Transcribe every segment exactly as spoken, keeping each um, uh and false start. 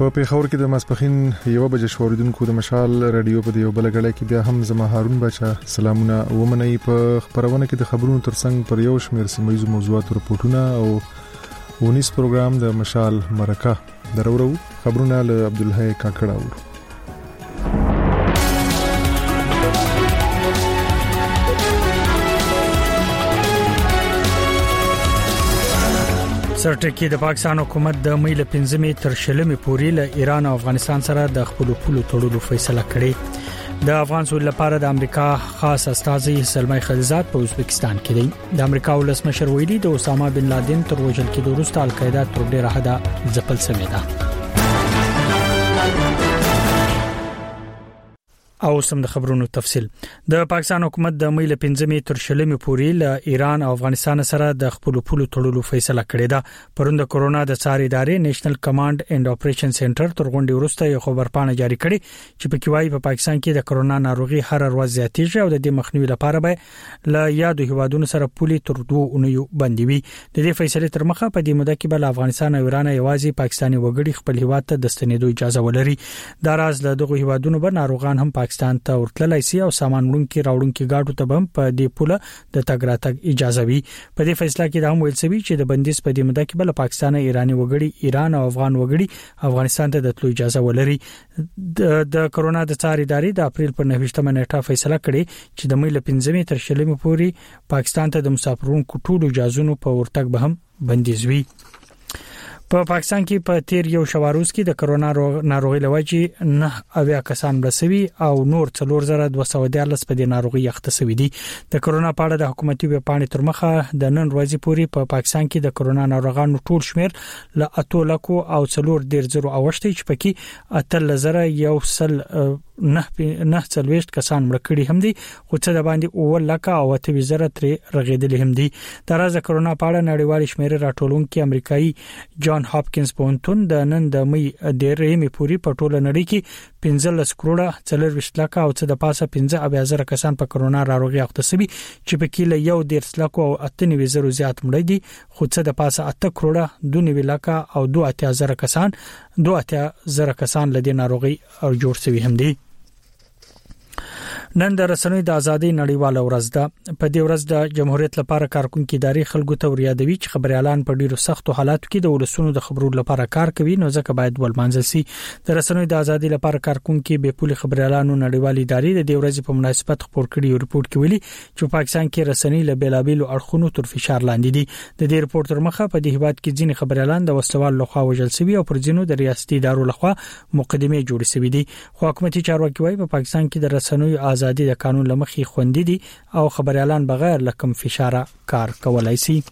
په پیښور کې د ماسپخین یو بجې شوریدونکو د مشال رادیو په دیو بلګړې کې بیا هم زما هارون بچا سلامونه ومني په خبرونه کې د خبرونو ترڅنګ پر یو شمېر سیمایي موضوعات رپورټونه او ونیس پروګرام د مشال مرکه درورو خبرونه له عبدالحی کاکړاو. سرټکی د پاکستان حکومت د مې له پنځمې تر شلمې پورې له ایران او افغانستان سره د خپل پولو تړلو فیصله کړې. د افغان سولې لپاره د امریکا خاص استازي سلمای خلیزات په ازبکستان کې دی. د امریکا ولسمشر ویلي د اسامه بن لادن تر وژل کېدو وروسته القاعده تر ډیره حده ځپل شوې ده. او سم د خبرونو تفصيل. د پاکستان حکومت د مې له پنځمې تر شلمې پورې له ایران او افغانستان سره د خپل پولو تړلو فیصله کړې ده. پروند کورونا د څار ادارې نېشنل کمانډ اینڈ اپریشن سنټر تر غونډې وروسته یو خبرپاڼه جاری کړې چې په کې وايي په پاکستان کې د کورونا ناروغي هر ورځ زیاتېږي او د دې مخنیوي لپاره به له یادو هیوادونو سره پولي تر دوه اونیو بندوي. د دې فیصلې تر مخه په دې موده کې بل افغانستان او ایران یوازې پاکستاني وګړي خپل هیواد ته د ستنېدو اجازه ولري. دا راز له دغه هیوادونو به ناروغان هم پاکستان ته ورتللی سي او سامان وړونکي راوړونکي گاډو ته هم په دې پوله د تګ راتګ اجازه وي. په دې فیصله کې دا هم ویل شوی چې د بندیز په دې موده کې بل پاکستان ایرانی وګړي ایران او افغان وګړي افغانستان ته د تلو اجازه ولري. د کورونا د څار ادارې د اپریل پر نهمه نیټه فیصله کړې چې د مې له پنځمې تر شلمې پورې پاکستان ته د مسافرونکو ټول اجازهونو په ورتګ به هم بندیز وي. په پاکستان کې په تیر یو شواروز کې د کورونا ناروغي لوجې نه اویا کسان رسوي او نور څلور زره دوه سوه دیارلس په دې ناروغي اخته شوي دي. د کورونا په اړه د حکومتي ویب پاڼې تر مخه د نن ورځې پورې په پاکستان کې د کورونا ناروغانو ټول شمیر له اته لکو او څلور ډیر زرو اوښتي چې پکې اته زره یو سل نه نه څلويشت کسان مړ کړي هم دي خو څه د باندې او لکه او اته زره ترې رغیدلې هم دي. د راز کورونا په اړه نړیوال شمیر راټولونکو امریکایي جان هاپکینز پونتون د نن د مې ډېرې مې پوری په ټوله نړۍ کې پنځلس کروڑه څلور لک او څه د پاسه پنځه اویا زره کسان په کورونا ناروغي اخته شوي چې په کې له یو ډیر لک او اته زره زیات مړ دي خو څه د پاسه اته کروڑه دوه لک او دوه اتیا زره کسان دوه اتیا زره کسان له دې ناروغي او جوړ شوي هم دي. نن د رسنیو د ازادۍ نړیواله ورځ ده. په دې ورځ د جمهوریت لپاره کارکونکو ادارې خلکو ته وریادوي چې خبريالان په ډیرو سختو حالاتو کې د ولسونو د خبرو لپاره کار کوي نو ځکه باید ولمانځل شي. د رسنیو د ازادۍ لپاره کارکونکو به پولي خبريالانو نړیوال ادارې د دې ورځې په مناسبت خبر کړي او ریپورت کې ویلي چې پاکستان کې رسنۍ له بیلابیلو اړخونو تر فشار لاندې دي. د دې ریپورت تر مخه په دې هیواد کې ځینې خبريالان د وسوال لخوا وژل شوي او پر ځینو د ریاستي ادارو لخوا مقدمه جوړې شوې دي. خو حکومتي چارواکي وايي په پاکستان کې د رسنیو ازادي د قانون مخې خوندې دي او خبريالان بغیر لکم فشار کار کولای شي.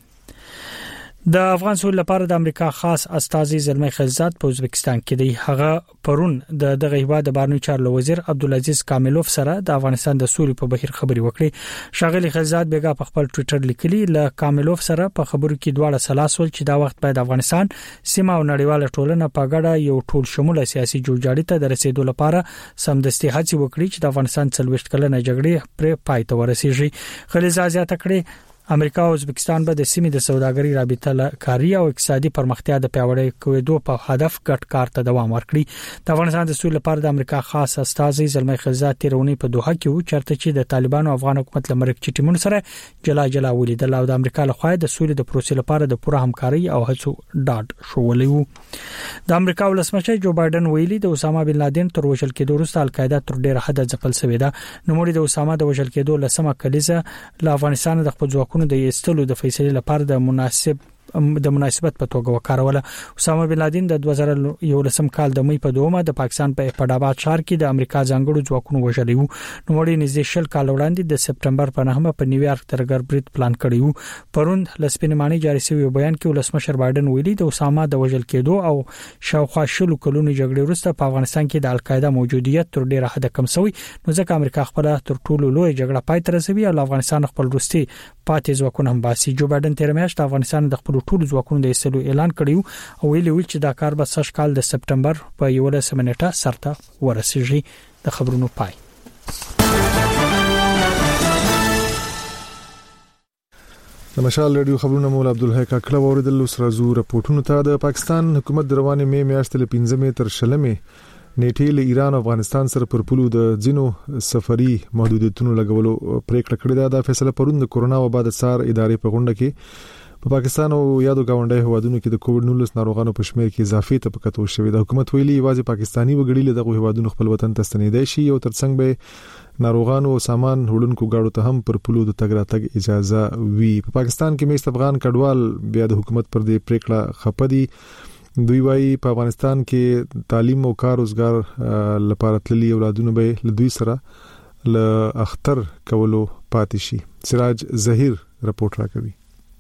د افغان سولې لپاره د امریکا خاص استازي زلمي خلیزات په ازبکستان کې دی. هغه پرون د دغه هیواد د بهرنیو چارو وزیر عبدالعزیز کاملوف سره د افغانستان د سولې په بهیر خبري وکړي. شاغلي خلیزات بیګا په خپل ټوئیټر لیکلي له کاملوف سره په خبرو کې دواړه سلاسول چې دا وخت باید افغانستان سیمه او نړیواله ټولنه په ګډه یو ټول شموله سیاسي جوړجاړي ته د رسیدو لپاره سمدستي هڅې وکړي چې د افغانستان څلويشت کلنه جګړې پر پای ته ورسیږي. خلیزات زیاته کړې امریکا او ازبکستان به د سیمې د سوداګرۍ رابطه کاری او اقتصادي پرمختیا د پیاوړی کېدو په هدف ګډ کار ته دوام ورکړي. د افغانستان د سولې لپاره د امریکا خاص استازي زلمي خلیزات تیرونی په دوحه کې و چرته چې د طالبانو افغان حکومت لمرک چټیمون سره جلا جلا ولیدل او د امریکا لخوا د سولې د پروسې لپاره د پوره همکاري او هڅو ډاډ شولې وو. د امریکا ولسمشر جو بایدن ویلي د اسامه بن لادن تر وژل کېدو وروسته القاعده تر ډیره حد ځپل شوې ده. نو موږ د اسامه د وژل کېدو لسمه کلیزه له افغانستان د خپل ځواکونو د ایستلو د فیصلې لپاره د مناسب د مناسبت په توګه وکاروله. اسامه بن لادن د دوه زره یولسم کال د مې په دومه د پاکستان په پډاباد ښار کې د امریکا ځانګړو ځواکونو وژلی وو. نو وړي نږدې شل کال وړاندې د سپټمبر په نهمه په نیویارک ترګر برید پلان کړی وو. پرون لسپینمانی جاری شوی بیان کې ولسمشر بایدن ویلي د اسامه د وژل کېدو او شاوخوا شلو کلونو جګړې وروسته په افغانستان کې د القاعده موجودیت تر ډیره حد کم شوی نو ځکه امریکا خپل تر ټولو لوی جګړه پای ته رسوي او افغانستان خپل وروستي پاتې ځواکونه هم باسي. جو بایدن تیر میاشت افغانستان د خپل ټولو ځواکونو د ایستلو اعلان کړیو او ویلي و چې دا کار به سږ کال د سپټمبر په یولسمه نیټه سرته ورسیږي. د خبرونو پای. د مشال رادیو خبرونه مولا عبدالحی کاکړه اوریدل سره زو راپورټونو ته د پاکستان حکومت د روانې می میاشتې له پنځمې تر شلمې نیټې له ایران او افغانستان سره پر پلو د ځینو سفري محدودیتونو لګولو پریکړه کړې ده. دا فیصله پرون د کورونا وبا د سار ادارې په غونډه کې په پا پاکستان او یادو گاونډي هوادونو کې د کووډ نولس ناروغانو په شمیر کې اضافه ته پکتو شوې ده. حکومت ویلي واځي پاکستانی وګړي له دغه هوادونو خپل وطن ته ستنېدای شي او ترڅنګ به ناروغانو او سامان وړونکو گاډو ته هم پر پلو د تګ راتګ اجازه وي. په پا پاکستان کې مېشت افغان کډوال بیا د حکومت پر دې پریکړه خپدي. دوی وايي په افغانستان کې تعلیم او کار روزګار لپاره تللي اولادونه به له دوی سره له اختر کولو پاتې شي. سراج ظهیر رپورټ راکوي.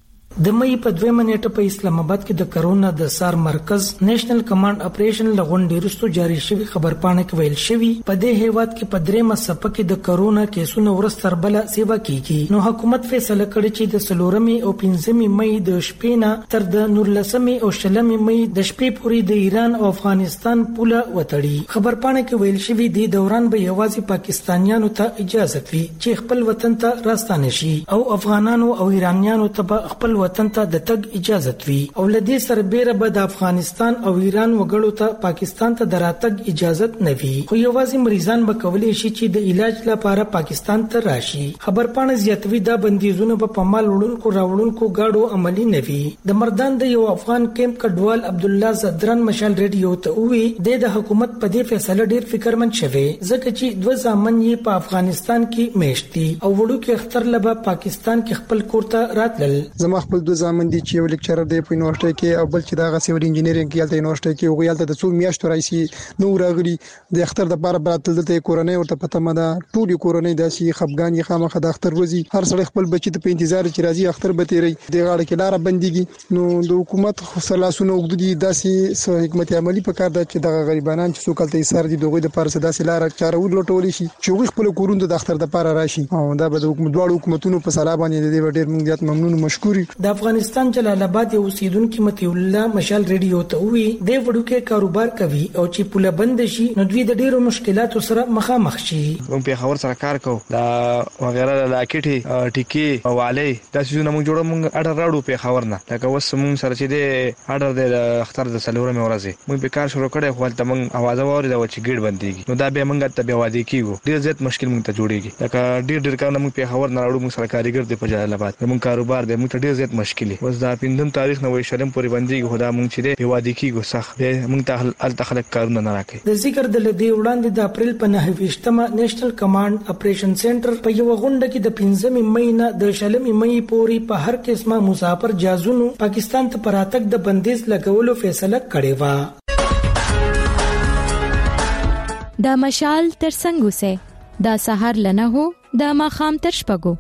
د مې په دویمه نیټه په اسلام آباد کې د کرونا د سار مرکز نېشنل کمانډ اپریشن لغونډې رستو جاری شوی خبرپاڼه کې ویل شوی په دې هیواد کې په درېمه صفه کې د کرونا کیسونو ورستر بل سیوا کیږي. نو حکومت فیصله کړې چې د سلورمې او پنځمې مې د شپې نه تر د نورلسمې او شلمې مې د شپې پورې د ایران او افغانستان پوله وتړي. خبرپاڼه کې ویل شوی د دوران به یوازې پاکستانیانو ته اجازه وي چې خپل وطن ته راستانه شي او افغانانو او ایرانیانو ته خپل وطن ته د تګ اجازه وي او لدې سربېره به د افغانستان او ایران وګړو ته پاکستان ته دراتګ اجازه نه وي. خو یوازې مریضان به کولای شي چې د علاج لپاره پاکستان ته راشي. خبرپاڼه زیاتوي دا بندیزونه په مال وړونکو راوړونکو گاډو عملی نه وي. د مردان د یو افغان کیمپ کډوال عبد الله زدران مشال ریډیو ته وی د حکومت په دې فیصله ډیر فکرمن شوی ځکه چې دوه ځامن یې په افغانستان کې میشتي او وړو کې اختر لبا پاکستان کې خپل کور ته راتلل. زما خپل دوه ځامن دي چې یو لیکچرر دی په یونیورسيټي کې او بل چې دا سیول انجینرینګ کې یالته یونیورسيټي کې او یالته د څو میاشتو راځي نو راغلي د اختر د لپاره براتل دلته کورونه ورته پته مده ټولي کورونه داسي خفغان یې خامخه د اختر ورځي هر سړی خپل بچی ته په انتظار چې راځي اختر به تیری د غاړه کې لار بنديږي. نو د حکومت خلاصونه وګدي داسي حکمت عملی په کار د چې د غریبانان چې څوک تل ایثار دي دغه د پارسه داسي لار چاره ولټول شي چې خپل کورونه د اختر د لپاره راشي او دا به د حکومت دواړو حکومتونو په سلا باندې د ډېر موږ زیات ممنون مشکوري. د افغانستان جلال آباد یو اوسیدونکو متي الله مشال ریډیو ته وی د وړو کې کاروبار کوي او چې پوله بند شي نو دوی د ډیرو مشکلاتو سره مخامخ شي. موږ په خبر سره کار کوو دا وغیرہ لاکټي ټیکی او علي دا څه موږ جوړو موږ اډر راړو په خبر نه لکه وس موږ سره چې د اډر د اختر د سلورمې ورځې موږ به کار شروع کړو خو ته موږ आवाज اوري دا چې ګډ بنديږي نو دا به موږ ته به وادي کیږي ډیر زیات مشکل موږ ته جوړيږي لکه ډیر ډیر کار موږ په خبر نه راړو موږ سره کاریګر دی په جلال آباد موږ کاروبار دی موږ ډیر زیات مشکل وس دا پیندم تاریخ نه وای شرم پوری بنديږي خدا موږ چې دی وادي کیږي سخت موږ ته ال تخلق کارونه نه راکې. د ذکر د لدی وړاندې د اپریل په نهه ویشتمه نېشنل کمانډ اپریشن سنټر په یو غونډه کې د پنځمې مې نه د شلمې مې پورې په هر قسمه مسافر جازونو پاکستان ته پراتک د بندیز لګولو فیصله کړې و. دا مشال ترڅنګ وسه دا سحر لنه هو دا ماخام تر شپګو.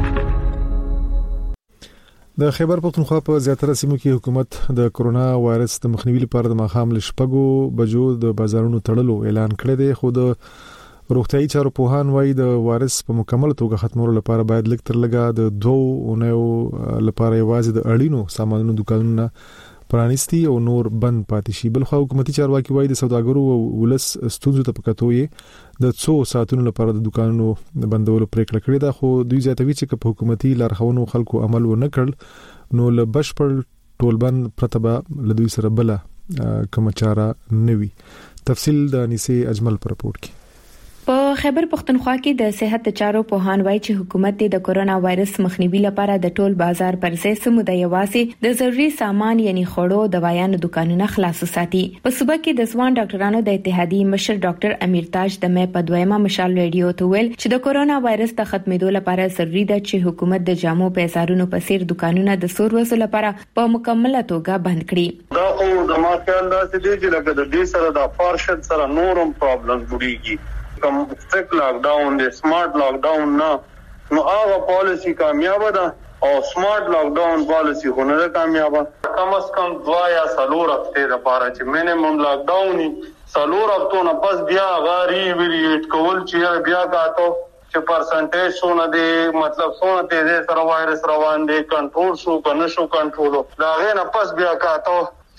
د خیبر پختونخوا په زیاتره سیمو کې حکومت د کرونا وایرس د مخنیوي لپاره د ماخام لشپګو بجو د بازارونو تړلو اعلان کړی دی. خو د روغتيایي چارو پوهان وايي د وایرس په مکمل توګه ختمولو لپاره باید لږ تر لږه د دوه اونیو لپاره یوازې د اړینو سامانونو دکانونه پرانیستي او نور بند پاتې شي. بل خو حکومتي چارواکي وايي د سوداګرو او ولس ستونزو ته پکاتوي د څو ساعتونو لپاره د دکانونو بندولو پریکړه کړې ده. خو دوی زیاتوي چې په حکومتي لارښوونو خلکو عمل ونه کړ نو له بشپړ ټولبند پرتبه لدوی سره بل کوم چاره نوي. تفصیل د انیسه اجمل پر رپورت کې. په خیبر پختونخوا کې د صحت چارو پوهان وایي چې حکومت د کورونا وایرس مخنیوي لپاره د ټول بازار پر ځای سموده یوازې د ضروري سامان یعنی خوړو دوايانو دکانونه خلاص ساتي. په صوبه کې د ځوان ډاکټرانو د اتحادیې مشر ډاکټر امیر تاج د مې په دویمه مشال ریډیو ته ویل چې د کورونا وایرس د ختمېدو لپاره ضروري ده چې حکومت د جامو بازارونو په څیر دکانونه د څو ورځې لپاره په مکمله توګه بند کړي. دا خو د ما خیال دا چې لکه د دې سره د پارشل سره نورم پرابلم جوړیږي. کم سټریکټ لاک ډاون دی سمارټ لاک ډاون نه نو هغه پالیسی کامیاب ده او سمارټ لاک ډاون پالیسی خو نه کامیاب. کم از کم دوا یا سلور هفته لپاره چې مینیمم لاک ډاون سلور هفتو نه پس بیا غاری ویریټ کول چې بیا کاته چې پرسنټیج سونه دی مطلب سونه دی سره وایرس روان دی کنټرول شو کنه شو کنټرول دا غي نه پس بیا کاته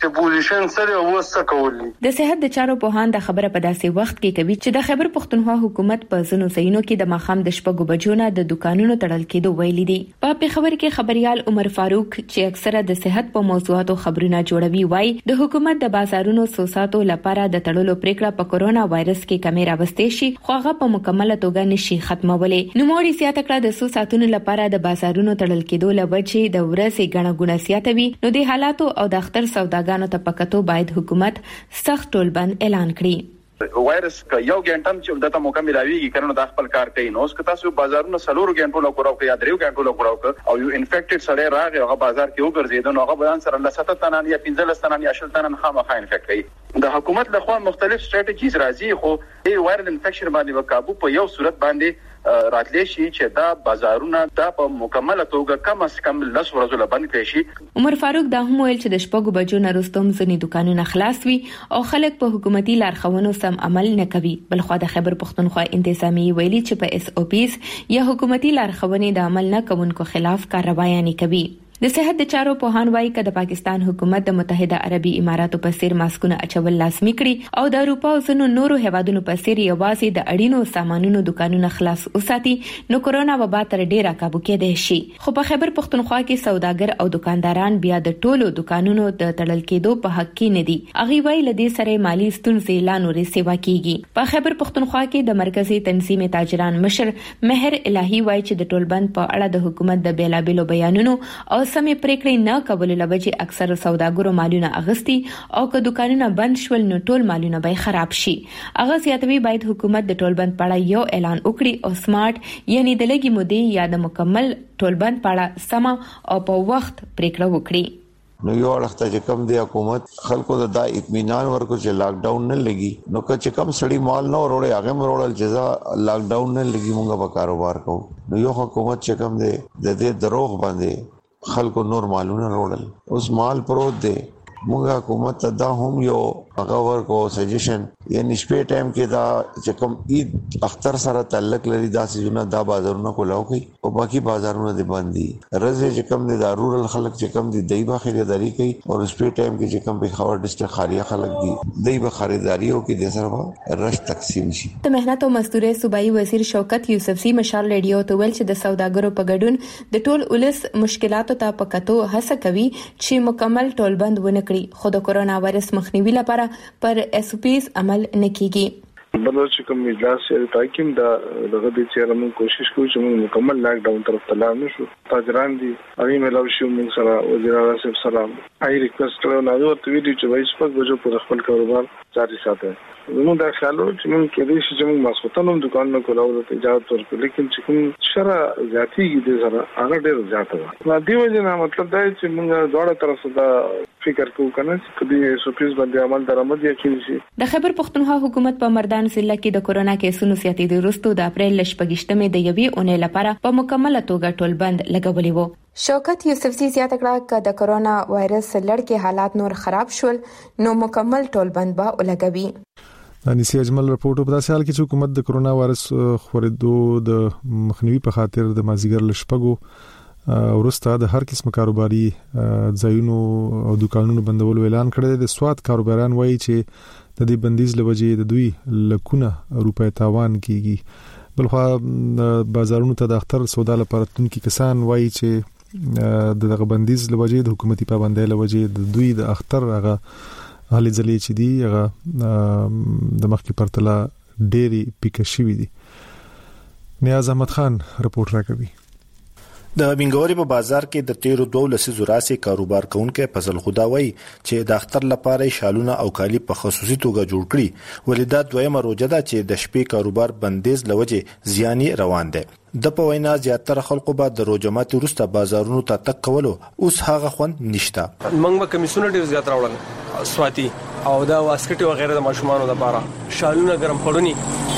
چې پوزیشن سره وسه کولی. د صحت د چارو په هان د خبره په داسې وخت کې کوي چې د خیبر پښتونخوا حکومت په ځینو ځایونو کې د ماخام د شپږو بجو نه د دکانونو تړل کېدو ویلي دي. په پیښور کې خبريال عمر فاروق چې اکثره د صحت په موضوعاتو خبرونه جوړوي وایي د حکومت د بازارونو سوساتو لپاره د تړلو پریکړه په کورونا وایرس کې کمی راوستې شي خو هغه په مکمله توګه نشي ختمولې. نو موري سیاته کړه د سوساتونو لپاره د بازارونو تړل کېدو لوجه د ورځې غڼه ګونه سیاتوي نو د حالاتو او د اختر سوداګانو ته پکاتو باید حکومت سخت ټولبند اعلان کړي. وایرس ک یو غنټم چې دته مکمل راویږي کنه د خپل کار کوي نو اسکه تاسو بازارونو سلور غنټو لا کوراو کې یا دریو غنټو لا کوراو او یو انفیکټډ سره راغی هغه بازار کې وګرځیدل نو هغه بدن سره ل ستة تنان یا پنځه تنان یا شل تنان خامخا انفیکټ کوي. د حکومت لخوا مختلف سټریټیجیز راځي خو ای وایرل انفیکشن باندې وکابو په یو صورت باندې راتلې شي چې دا بازارونه دا په مکمله توګه کم از کم لس ورځې لبند کړي شي. عمر فاروق دا هم ویل چې د شپږو بجو نه وروسته ځینې دکانونه خلاص وي او خلک په حکومتي لارښوونو سم عمل نه کوي. بل خو د خیبر پښتونخوا انتظامی ویلي چې په اس او پیز یا حکومتي لارښوونې د عمل نه کوونکو خلاف کاروایی نه کوي. د صحت د چارو په هان وايي چې د پاکستان حکومت د متحده عربي اماراتو په سیر ماسکونه اچول لازمي کړي او د اروپا او ځینو نورو هیوادونو په سیر یوازې د اړینو سامانونو دکانونه خلاص وساتي نو کورونا وبا تر ډیره کابو کېدای شي. خو په خیبر پښتونخوا کې سوداګر او دکانداران بیا د ټولو دکانونو د تړل کېدو په حق کې نه دي. اغي وایي لدی سره مالی ستونزې اعلان ورې سیوا کیږي. په خیبر پښتونخوا کې د مرکزی تنظیم تاجران مشر مهر الهی وایي چې د ټولبند په اړه د حکومت د بیلابېلو بیانونو او سمې پریکړې نه کولو لوجه اکثر سوداګرو مالونه اغستی او که دکانونه بند شول نو ټول مالونه به خراب شي. اغه زیاتوي باید حکومت د ټولبند په اړه یو اعلان وکړي او سمارټ یعنی د لګي مودې یا د مکمل ټولبند په اړه سم او په وخت پریکړه وکړي. نو یو وخت چې کم دی حکومت خلکو ته دا اطمینان ورکو چې لاک ډاون نه لګي نو که کم سړی مال نه وروړي هغه مرول جزا لاک ډاون نه لګي مونږه په کاروبار کوو. نو یو حکومت چې کم دی د دې دروغ باندې خلکو نور مالونه وروړل اوس مال پروت دی موږ حکومت ته دا هم یو هغه ورکو سجیشن یعنی شپې ټایم کې دا چې کوم عید اختر سره تعلق لري دا سيزونه دا بازارونه کولاو کوي او باقي بازارونه دي باندې رزه چې کوم دي د رورل خلک چې کوم دي دای په خریداري کوي او شپې ټایم کې چې کوم په خبر ډسټریکټ خاریا خلک دي دای په خریداري او کې د سره رش تقسیم شي. د مهنت او مزدوري صوبایي وزیر شوکت یوسفزي مشال ریډیو ته ویل چې د سوداګرو په ګډون د ټول ولس مشکلاتو ته پکاتو هڅه کوي چې مکمل ټولبند ونه خو د کورونا وایرس مخنیوي لپاره پر اس او پیز عمل نکېږي. بلو چې کوم اجلاس یې تاکیم دا دغه د چیرې موږ کوشش کوو چې موږ مکمل لاک ډاون طرف ته لاړ نشو. تاجران دي هغه ملاو شو موږ سره وزیر اعظم سره آی ریکوست کړو نو ورته ویلي چې وایي شپږ بجو پر خپل کاروبار جاري ساتي. موږ دا خیالو چې موږ کېدې شي چې موږ مسوتنوم دکان نه کولاو ته اجازه ورکړو لیکن چې کوم شرع ذاتي دې سره هغه ډېر زیاته ده. نو دی وجه مطلب دا چې موږ دواړه طرف ته فکر کوو کنه چې کدي سوپیس باندې عمل درآمد یې کیږي. د خیبر پښتونخوا حکومت په مردان ضلع کې د کورونا کیسونو زیاتېدو وروسته د اپریل لشپږشتمې د یوې اونۍ لپاره په مکمله توګه ټولبند لګولې وو. شوکت یوسفزي زیاته کړه چې د کورونا وایرس لړ حالات نور خراب شول نو مکمل ټولبند به ولګوي. انیسی اجمل رپورټ په داسې حال کې چې حکومت د کورونا وایرس خورېدو د مخنیوي په خاطر د مازیګر لشپږو ورسته د هر قسم کاروباري ځایونو او دکانونو بندولو اعلان کړی. د سواد کاروباران وایي چې د دې بندیز لوجې د دوی لکونه روپۍ تاوان کیږي. بلخو بازارونو ته د اختر سودا لپاره تونکي کسان وایي چې دغه بندیز لوجې د حکومتي پابندۍ لوجې د دوی د اختر هغه حالې ځلې چې دی هغه د مخکې پرتله ډېری پیکه شوي دي. نیاز احمد خان رپورټ راکوي. د بنګوري په بازار کې د تیرو دوه لسیزو راسي کاروبار کوونکې فضل خدا وایي چې د اختر لپاره شالونه او کالی په خصوصي توګه جوړ کړي ولې دا دویمه روزه ده چې د شپې کاروبار بندیز لوجه زیانی روان دي. د په وینا زیاتره خلکو به د روزمات وروسته بازارونو ته تک کولو اوس هغه خوند نشته. موږ به کمیسونه ډیر زیات راوړل سواتی او دا واسکټي وغیرہ د ماشومانو لپاره شالونه ګرم خړونی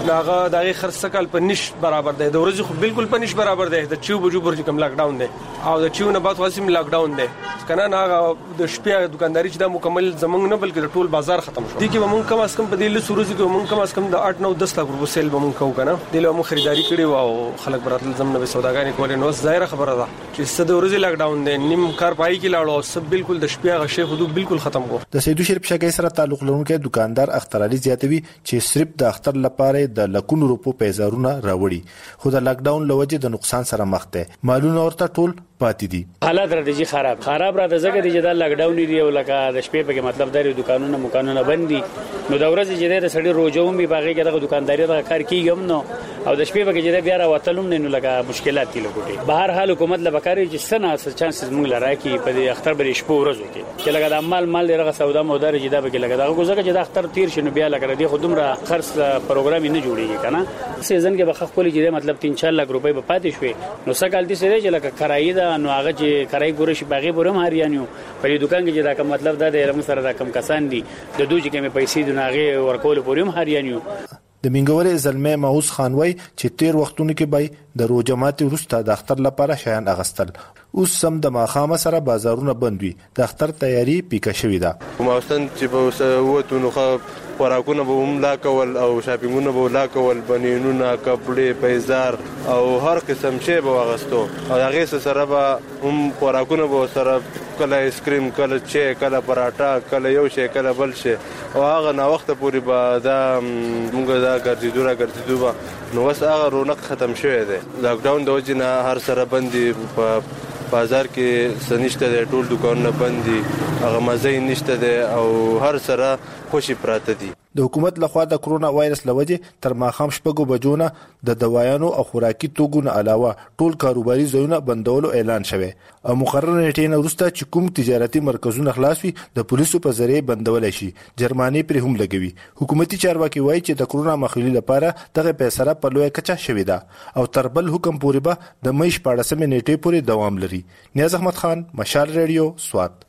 ناغه دغه خرڅکل په نش برابر دی د ورځې خو بالکل په نش برابر دی د چیو بجو پر کوم لاک ډاون دی او د چیو نه بعد واسم لاک ډاون دی کنه ناغه د شپې دکانداري چې دا مکمل زمنګ نه بلکې ټول بازار ختم شو دي کې موږ کم اس کم په دې لسورز کې موږ کم اس کم د آठ نو دس لک روپیه سیل به موږ کوو کنه دله موږ خریداري کړې او خلک براتل زمنه به سوداګانې کولې نو ظاهره خبره ده چې ست د ورځې لاک ډاون دی نیم کار پای کې لاړو او سب بالکل د شپې غشې حدود بالکل ختم کو د سیدو شریف شګي سره تعلق لرونکي دکاندار اختر علي زیاتوي چې صرف د اختر لپاره د لکونو روپو پیزارونه راوړي خو د لاک ډاون لوجه د نقصان سره مخ ده مالونه ورته ټول پاتې دي حالات را دي خراب خراب را د زګر دي د لاک ډاون دی او لکه د شپې په مطلب داري دکانونه مکانونه بندي نو د ورځې چې د سړي روزوم به باغې کې د دکانداري د کار کیږم نو او د شپې په کې بیا را وتلم نه نو لکه مشکلات دي لګوټي بهر حال حکومت لپاره چې سنه چانسز موږ لرای کی په اختر بل شپه ورځو کې چې لکه د مال مال لري سودا مودار چې دا به کې لکه دا غوځه چې د اختر تیر شنو بیا لکه د خودم را خرڅ پروګرام نه جوړیږي کنه سیزن کې بخښ کولی چې مطلب تین چار لک روپۍ په پاتې شوې نو سکالتي سره چې لکه کرایي دا نو هغه چې کرای ګورې شي باغې بورم هریانیو په دې دکان کې چې دا کوم مطلب دا د رم سره دا کم کسان دي د دوی چې کوم پیسې د ناغه ورکول پورم هریانیو د منګورې زلمه موس خانوي چې تیر وختونو کې به د روجمات وروسته د اختر لپاره شیان اغستل اوس سم د ماخامه سره بازارونه بندوي د اختر تیاری پیکه شوې ده موستن چې به وته نو خوراکونه به هم لا کول او شاپینګونه به لا کول بنینونه کپړې پیزار او هر قسم شی به واغستو او هغه سره به هم خوراکونه به سره کله آیسکریم کله چې کله پراټا کله یو شی کله بل شی او هغه نا وخت پورې به دا موږ دا ګرځیدو را ګرځیدو به نو وس هغه رونق ختم شوی دی لاک ډاون د وجې نه هر سره بندي په بازار کې سنشته د ټول دکانونه بندي هغه مزه نشته دی او هر سره خوشي پراته دي د حکومت لخوا د کرونا وایرس لوجه تر ماخام شپږو بجونه د دوايانو او خوراکي توکو نه علاوه ټول کاروباري ځایونه بندولو اعلان شوه او مقرره نیټه نه وروسته چې کوم تجارتي مرکزونه خلاص وي د پولیسو په ذریعہ بندول شي جرمانه پر هم لګوي حکومتي چارواکي وایي چې د کرونا مخنیوي لپاره دغه پیسره په لوی کچا شوې ده او تر بل حکم پورې به د مې شپاړسمه نیټه پورې دوام لري نیاز احمد خان مشال ریډیو سوات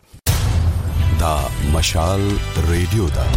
دا مشال ریډیو دا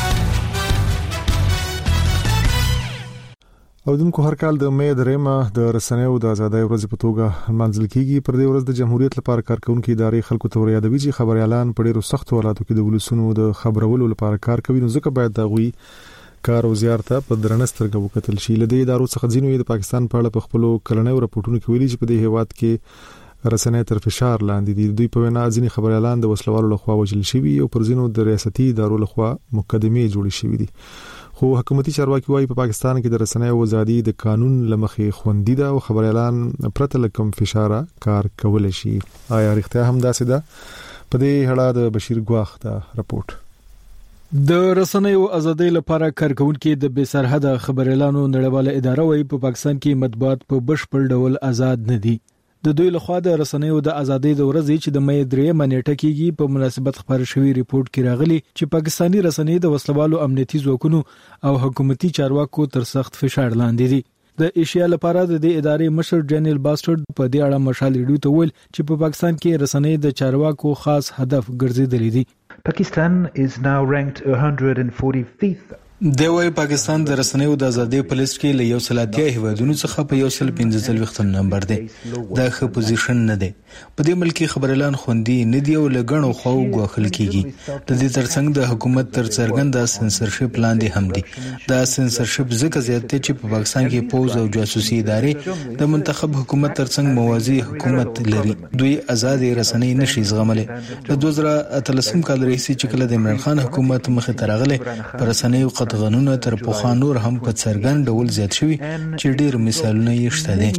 او دونکو هر کال د مې درېمه د رسنیو د ازادۍ ورځ په توګه منځل کیږي پر دې ورځ د جمهوریت لپاره کارکونکو ادارې خلکو ته وريادوي چې خبري اعلان په ډیرو سختو حالاتو کې د ولسونو د خبرولو لپاره کار کوي نو ځکه باید دا غوي کار او زیارته په درنسترګه وکتل شي لدې ادارو څخه ځینې د پاکستان په اړه په خپل کلنۍ راپورټونو کې ویلي چې په دې هیواد کې رسنۍ تر فشار لاندې دي دوی په وینا ځینې خبري اعلان د وسلوالو لخوا وجل شوی او پر ځینو د ریاستي ادارو لخوا مقدمه جوړې شوې دي خو حکومتي چارواکي وايي په پا پاکستان کې د رسنیو ازادي د قانون لمخې خوندي ده او خبر اعلان پرته لکم فشار کار کول شي آیا اړتیا هم داسې ده په دې اړه د بشیر ګواخ دا راپورټ د رسنیو ازادۍ لپاره کارکونکو د بې سرحده خبر اعلانو نړیواله اداره وايي په پاکستان کې مطبوعات په بشپړ ډول آزاد نه دي د دوی لخوا د رسنیو د ازادۍ د ورځې چې د مې درې منېټه کېږي په مناسبت خبر شوی ریپورت کې راغلي چې پاکستانی رسنۍ د وسلوالو امنیتي ځواکونو او حکومتي چارواکو تر سخت فشار لاندې دي د ایشیا لپاره د دې ادارې مشر جنرال باسترد په دې اړه مشال ریډیو ته ویل چې په پاکستان کې رسنۍ د چارواکو خاص هدف ګرځېدلې دي Pakistan is now ranked one hundred forty-fifth د وای پاکستان د رسنیو د ازادۍ په لیست کې له یو سل اتیا هیوادونو څخه په یو سل پنځه څلوېښتم نمبر دی دا ښه پوزیشن نه دی په دې ملک خبر اعلان خوندي نه دی او لګڼو خو غوښل کیږي د دې ترڅنګ د حکومت تر څرګند سنسرشپ لاندې هم دي دا سنسرشپ ځکه زیات دی چې په پاکستان کې پوز او جاسوسي ادارې د منتخب حکومت ترڅنګ موازی حکومت لري دوی آزاد رسنۍ نشي زغملې د دوه زره اتلسم کال رئیس چې کله د عمران خان حکومت مخه ترغله پر رسنۍ غنونه تر پوخا نور هم په څرګند ډول زیات شوي چې ډېر مثالونه یې شته دي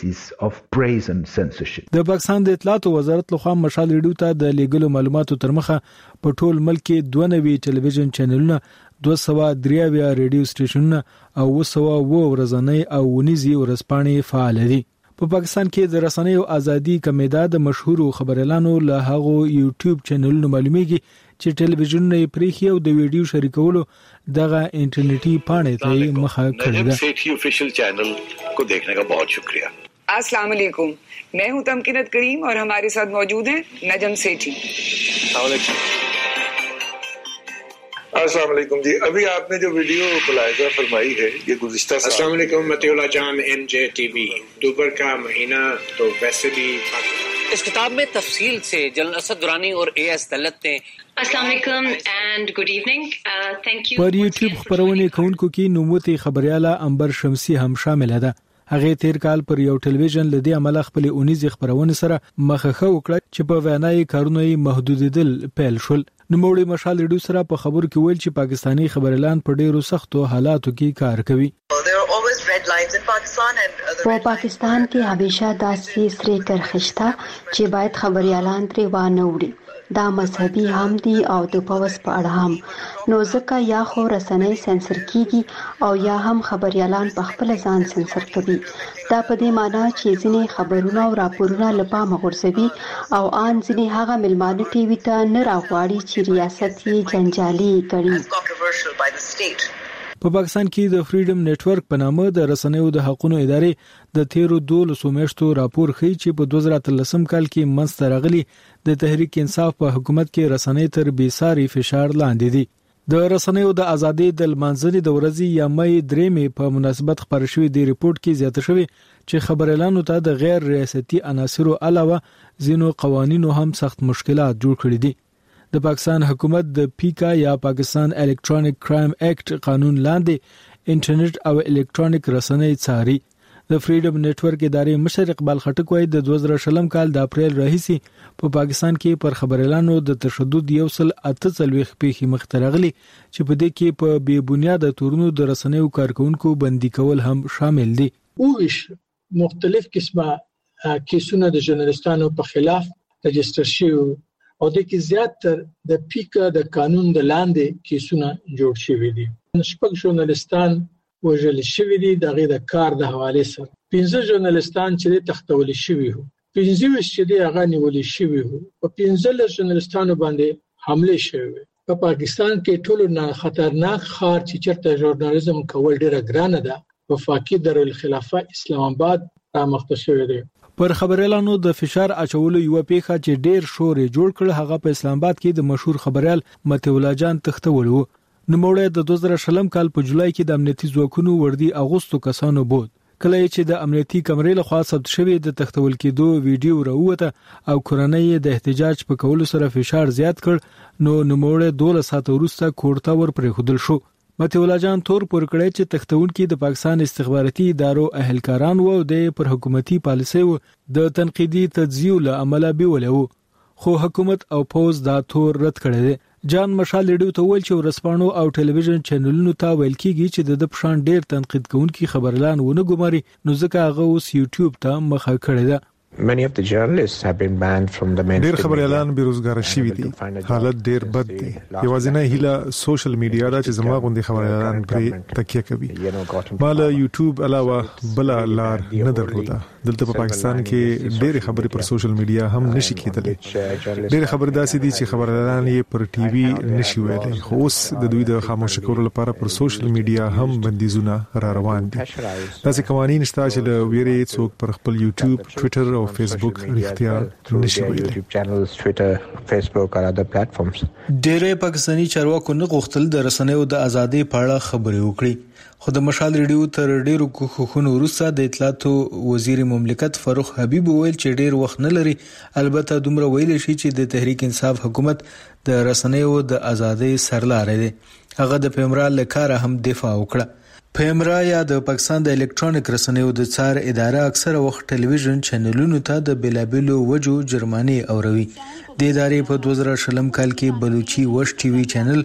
د پاکستان د اطلاعات وزارت لخوا مشال ریډیو ته د لیګلو معلوماتو تر مخه په ټول ملک کې دوه نوي ټلویزیون چینلونه دوه سوه درې اویا ریډیو سټیشنونه او اوه سوه اوه ورځنۍ او ونیزي ورځپاڼې فعال دي په پاکستان کې د رسنیو ازادي کمیدا د مشهور خبر اعلانو له هغو یوټیوب چینلونو معلومیږي چې ټلویزیون نه پریخي او د ویډیو شریکولو دغه انټرنیټي پاڼې ته مخه کړې ده Sethi official channel को देखने का बहुत शुक्रिया। अस्सलाम वालेकुम, मैं हूं तमकीनत करीम और हमारे साथ मौजूद हैं नजम सेठी। अस्सलाम वालेकुम जी, अभी आपने जो वीडियो मुलाहिजा फरमाई है ये गुज़िश्ता साल। अस्सलाम वालेकुम मतीउल्लाह जान, एमजे टीवी। अक्टूबर का महीना तो वैसे भी इस किताब में तफसील से जनरल असद दुरानी और एएस दलत ने अस्सलाम वालेकुम and good evening, thank you. पर YouTube خبرونه کوونکو کې نوموتي خبرياله انبر شمسي هم شامل ده. هغه تیر کال پر یو ټلویزیون لدی عمل خپل اونیزي خبرونه سره مخخه وکړه چې په وینای کارونه محدودیدل پیل شول. نوموړي مشال ریډیو سره په خبرو کې ویل چې پاکستانی خبريالان په ډیرو سختو حالاتو کې کار کوي. په پاکستان کې همیشه داسې سری کرخشته چې باید خبريالان ترې وانه وړي. دا مذهبي هم دي او د پوس په اړه هم نو ځکه یا خو رسنۍ سنسر کیږي او یا هم خبريالان په خپل ځان سنسر کوي. دا په دې معنی چې ځینې خبرونه او راپورونه لپاره غورځوي او ان ځینې هغه ملمانه ټي وي ته نه راغواړي چې ریاست یې جنجالي کړي. په پاکستان کې د فریډم نتورک په نامه د رسنیو د حقوقو ادارې د تیرو دولسو میاشتو راپور ښیي چې په دوه زره اتلسم کال کې منځته راغلي د تحریک انصاف په حکومت کې رسنۍ تر بیساري فشار لاندې دي. د رسنیو د ازادۍ د لمانځنې د ورځې یا مې درېمې په مناسبت خبر شوی دی ریپورت کې زیاته شوی چې خبريالانو ته د غیر ریاستي عناصرو علاوه ځینو قوانینو هم سخت مشکلات جوړ کړي دي. د پاکستان حکومت د پیکا یا پاکستان الکترونیک کرائم ایکټ قانون لاندې انټرنیټ او الکترونیک رسنۍ څاري. د فریډم نتورک ادارې مشر اقبال خټک وايي د دوه زره شلم کال د اپریل راهیسي په پاکستان کې پر خبريالانو د تشدد یو سل اته څلويخ پیښې مخترغلي چې په دې کې په بې بنیاد تورونو د رسنیو کارکونکو بندي کول هم شامل دي. اوش مختلف قسمه کیسونه د ژورنالستانو په خلاف رجستر شوی او د کې زیاتره د پیکا د قانون د لاندې کیسونه جوړ شوی دي. شپږ ژورنالستان وژل شوی دي دغه د کار د حواله سره. پنځه ژورنالستان چې تختول شوی وو، پنځه چې د هغه نیول شوی وو، په پنځه ژورنالستانو باندې حمله شوی. په پاکستان کې ټولو نه خطرناک خار چې چرته ژورنالیزم کول ډیره ګرانه ده. وفاقي دارالخلافه اسلام آباد رامخته شوی دی. پر خبريالانو د فشار اچولو یو پیښه چې ډیر شور جوړ کړ هغه په اسلام آباد کې د مشهور خبريال متیولا جان تختول وو. نوموړی د دوه زره شلم کال په جولای کې د امنیتي ځواکونو وردی اغوستو کسانو بود. کله چې د امنیتي کمرې له خوا ثبت شوی د تختول کېدو ویډیو راووته او کورنۍ د احتجاج په کولو سره فشار زیات کړ نو نوموړی دوه ساعت وروسته کوړتا ور پرې خودل شو. متیولا جان تور پر کړی چې تختون کې د پاکستان استخباراتي ادارو اهلکاران وو د پر حکومتي پالیسي وو د تنقیدي تجزیه له عمله بیولو خو حکومت او پوز دا تور رد کړی دی. جان مشال ریډیو ته ویل چې ورسپانو او ټلویزیون چینلونو ته ویل کیږي چې د پښان ډیر تنقید کوونکي خبرلان ونه ګماري نو ځکه هغه اوس یوټیوب ته مخه کړی دی. Many of the journalists have been banned from the mainstream. ډیر خبريالان بیروزګار شوي دي. حالت ډیر بد دی. یوازینی هیله سوشل میډیا دا چې زما غوندي خبريالان پرې تکیه کوي. مال یوټیوب علاوه بل لار نه درلوده. دلته په پاکستان کې ډیر خبري پر سوشل میډیا هم نشي کېدلې. ډیر خبر داسې دي چې خبريالان یې پر ټي وي نشي ویلي. خو اوس د دوی د خاموش کولو لپاره پر سوشل میډیا هم بندیزونه را روان دي. داسې قوانين شته چې له ویري څوک پر خپل یوټیوب، ټوئیټر او فیسبوک اختیار نشي ویلي. YouTube channels, Twitter, Facebook or other platforms. ډېر پاکستانی چارواکو نه غوښتل د رسنیو د ازادۍ په اړه خبرې وکړي. خو د مشال ریډیو تر ډیرو کوښښونو وروسته د اطلاعاتو وزیر مملکت فاروق حبیب ویل چې ډیر وخت نه لري. البته دومره ویل شي چې د تحریک انصاف حکومت د رسنیو د ازادۍ سرلاري دی. هغه د پیمرا لکاره هم دفاع وکړه. پیمرا یا د پاکستان د الکترونیک رسنیو د څار اداره اکثره وخت ټلویزیون چینلونو ته د بلابلو وجو جرماني اوروي. د ادارې په دوه زره شلم کال کې بلوچي وش ټي وي چینل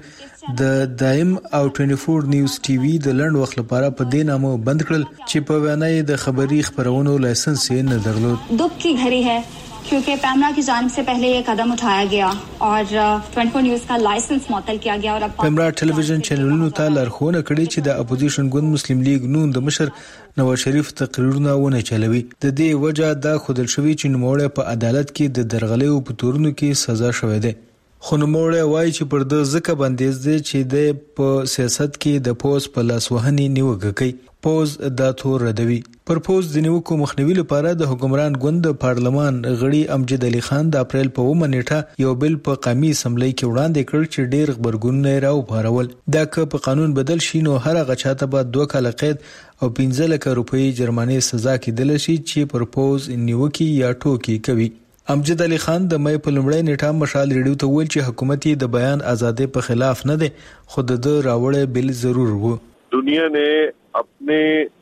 د دایم او چوبیس نیوز ټي وي د لنډ وخت لپاره په دې نامه بند کړل چې په وینای د خبري خبرونو لایسنس یې نه درلود. दुख की घड़ी है क्योंकि पैमरा की जानिब से पहले ये कदम उठाया गया और चौबीस न्यूज का लाइसेंस मुअत्तल किया गया और अब پیمرا ټلویزیون چینلونو ته لارښوونه کړې چې د اپوزیشن ګوند مسلم لیگ نون د مشر نواز شریف تقریرونه ونه چلوي. د دې وجه دا خودل شوی چې نوموړی په عدالت کې د درغلیو په تورونو کې سزا شوی دی. خو نوموړی وایي چې پر د ځکه بندیز دی چې د په سیاست کې د پوز په لاسوهنې نیوکه کوي. پوز دا تور ردوي. پر پوز د نیوکو مخنیوي لپاره د حکمران ګوند پارلمان غړي امجد علي خان د اپریل په اومه نیټه یو بل په قومي اسمبلی کې وړاندې کړ چې ډېر خبرګونونه راوپارول. دا که په قانون بدل شي نو هر هغه چاته به دوه کاله قید او پنځه لکه روپۍ جرمانې سزا کېدلی شي چې پر پوز نیوکي یا ټوکې کوي. امجد علي خان د مې په لومړۍ نیټه مشال ریډیو ته ویل چې حکومت د بیان ازادۍ په خلاف نه دی، خو د راوړې بل ضرور وو. دنیا نے اپنے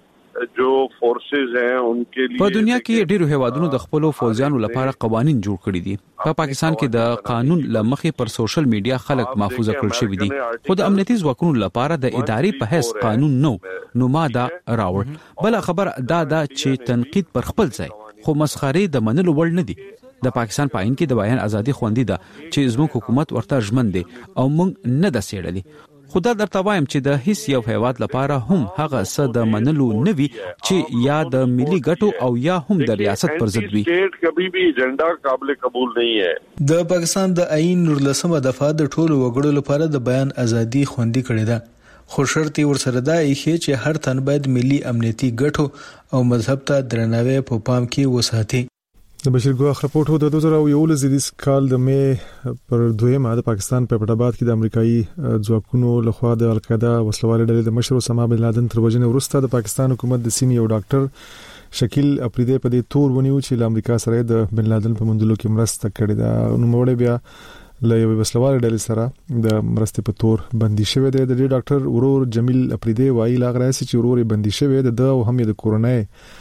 جو فورسز ہیں ان کے لیے په دنیا کې ډیرو هیوادونو د خپل فوجانو لپاره قوانين جوړ کړي دي. په پاکستان کې د قانون لمخې پر سوشل میډیا خلک محفوظ کړل شوی دي، خو د امنیتي ځواکونو لپاره د اداري په حیث قانون نو نو ما دا راوړ. بل خبر دا دا چې تنقید پر خپل ځای، خو مسخره د منلو وړ نه دي. د پاکستان په عین کې د بیان ازادي خوندي ده چې زموږ حکومت ورته ژمن دي او موږ نه د سیړلې. خدا درته وایم چې د هیڅ یو هیواد لپاره هم هغه څه د منلو نه وي چې یا د ملي ګټو او یا هم د ریاست پر ضد وي. سټیټ کبھی بھی ایجنډا قابل قبول نه ہے. د پاکستان د آئین نورلسمه دفعه د ټولو وګړو لپاره د بیان ازادي خوندي کړې ده، خو شرط ورسره دا ایښی چې هر تن باید ملي امنیتي ګټو او مذهب ته درناوی په پام کې وساتي. د بشیر ګواخ راپورټ د دوه زره یولس د کال د مې پر دویمه د پاکستان په پټاباد کې د امریکایي ځواکونو لخوا د القاعده وسلواله ډلې د مشر اسامه بن لادن تر وژنې وروسته د پاکستان حکومت د سیمې یو ډاکټر شکیل اپریدی په دې تور ونیو چې د امریکا سره د بن لادن په موندلو کې مرسته کړې ده. نو موږ بیا له یو وسلواله ډلې سره د مرستې په تور بندي شوی دی. د دې ډاکټر ورور جمیل اپریدی وایي لاغراس چې ورور بندي شوی دی او هم د کورونا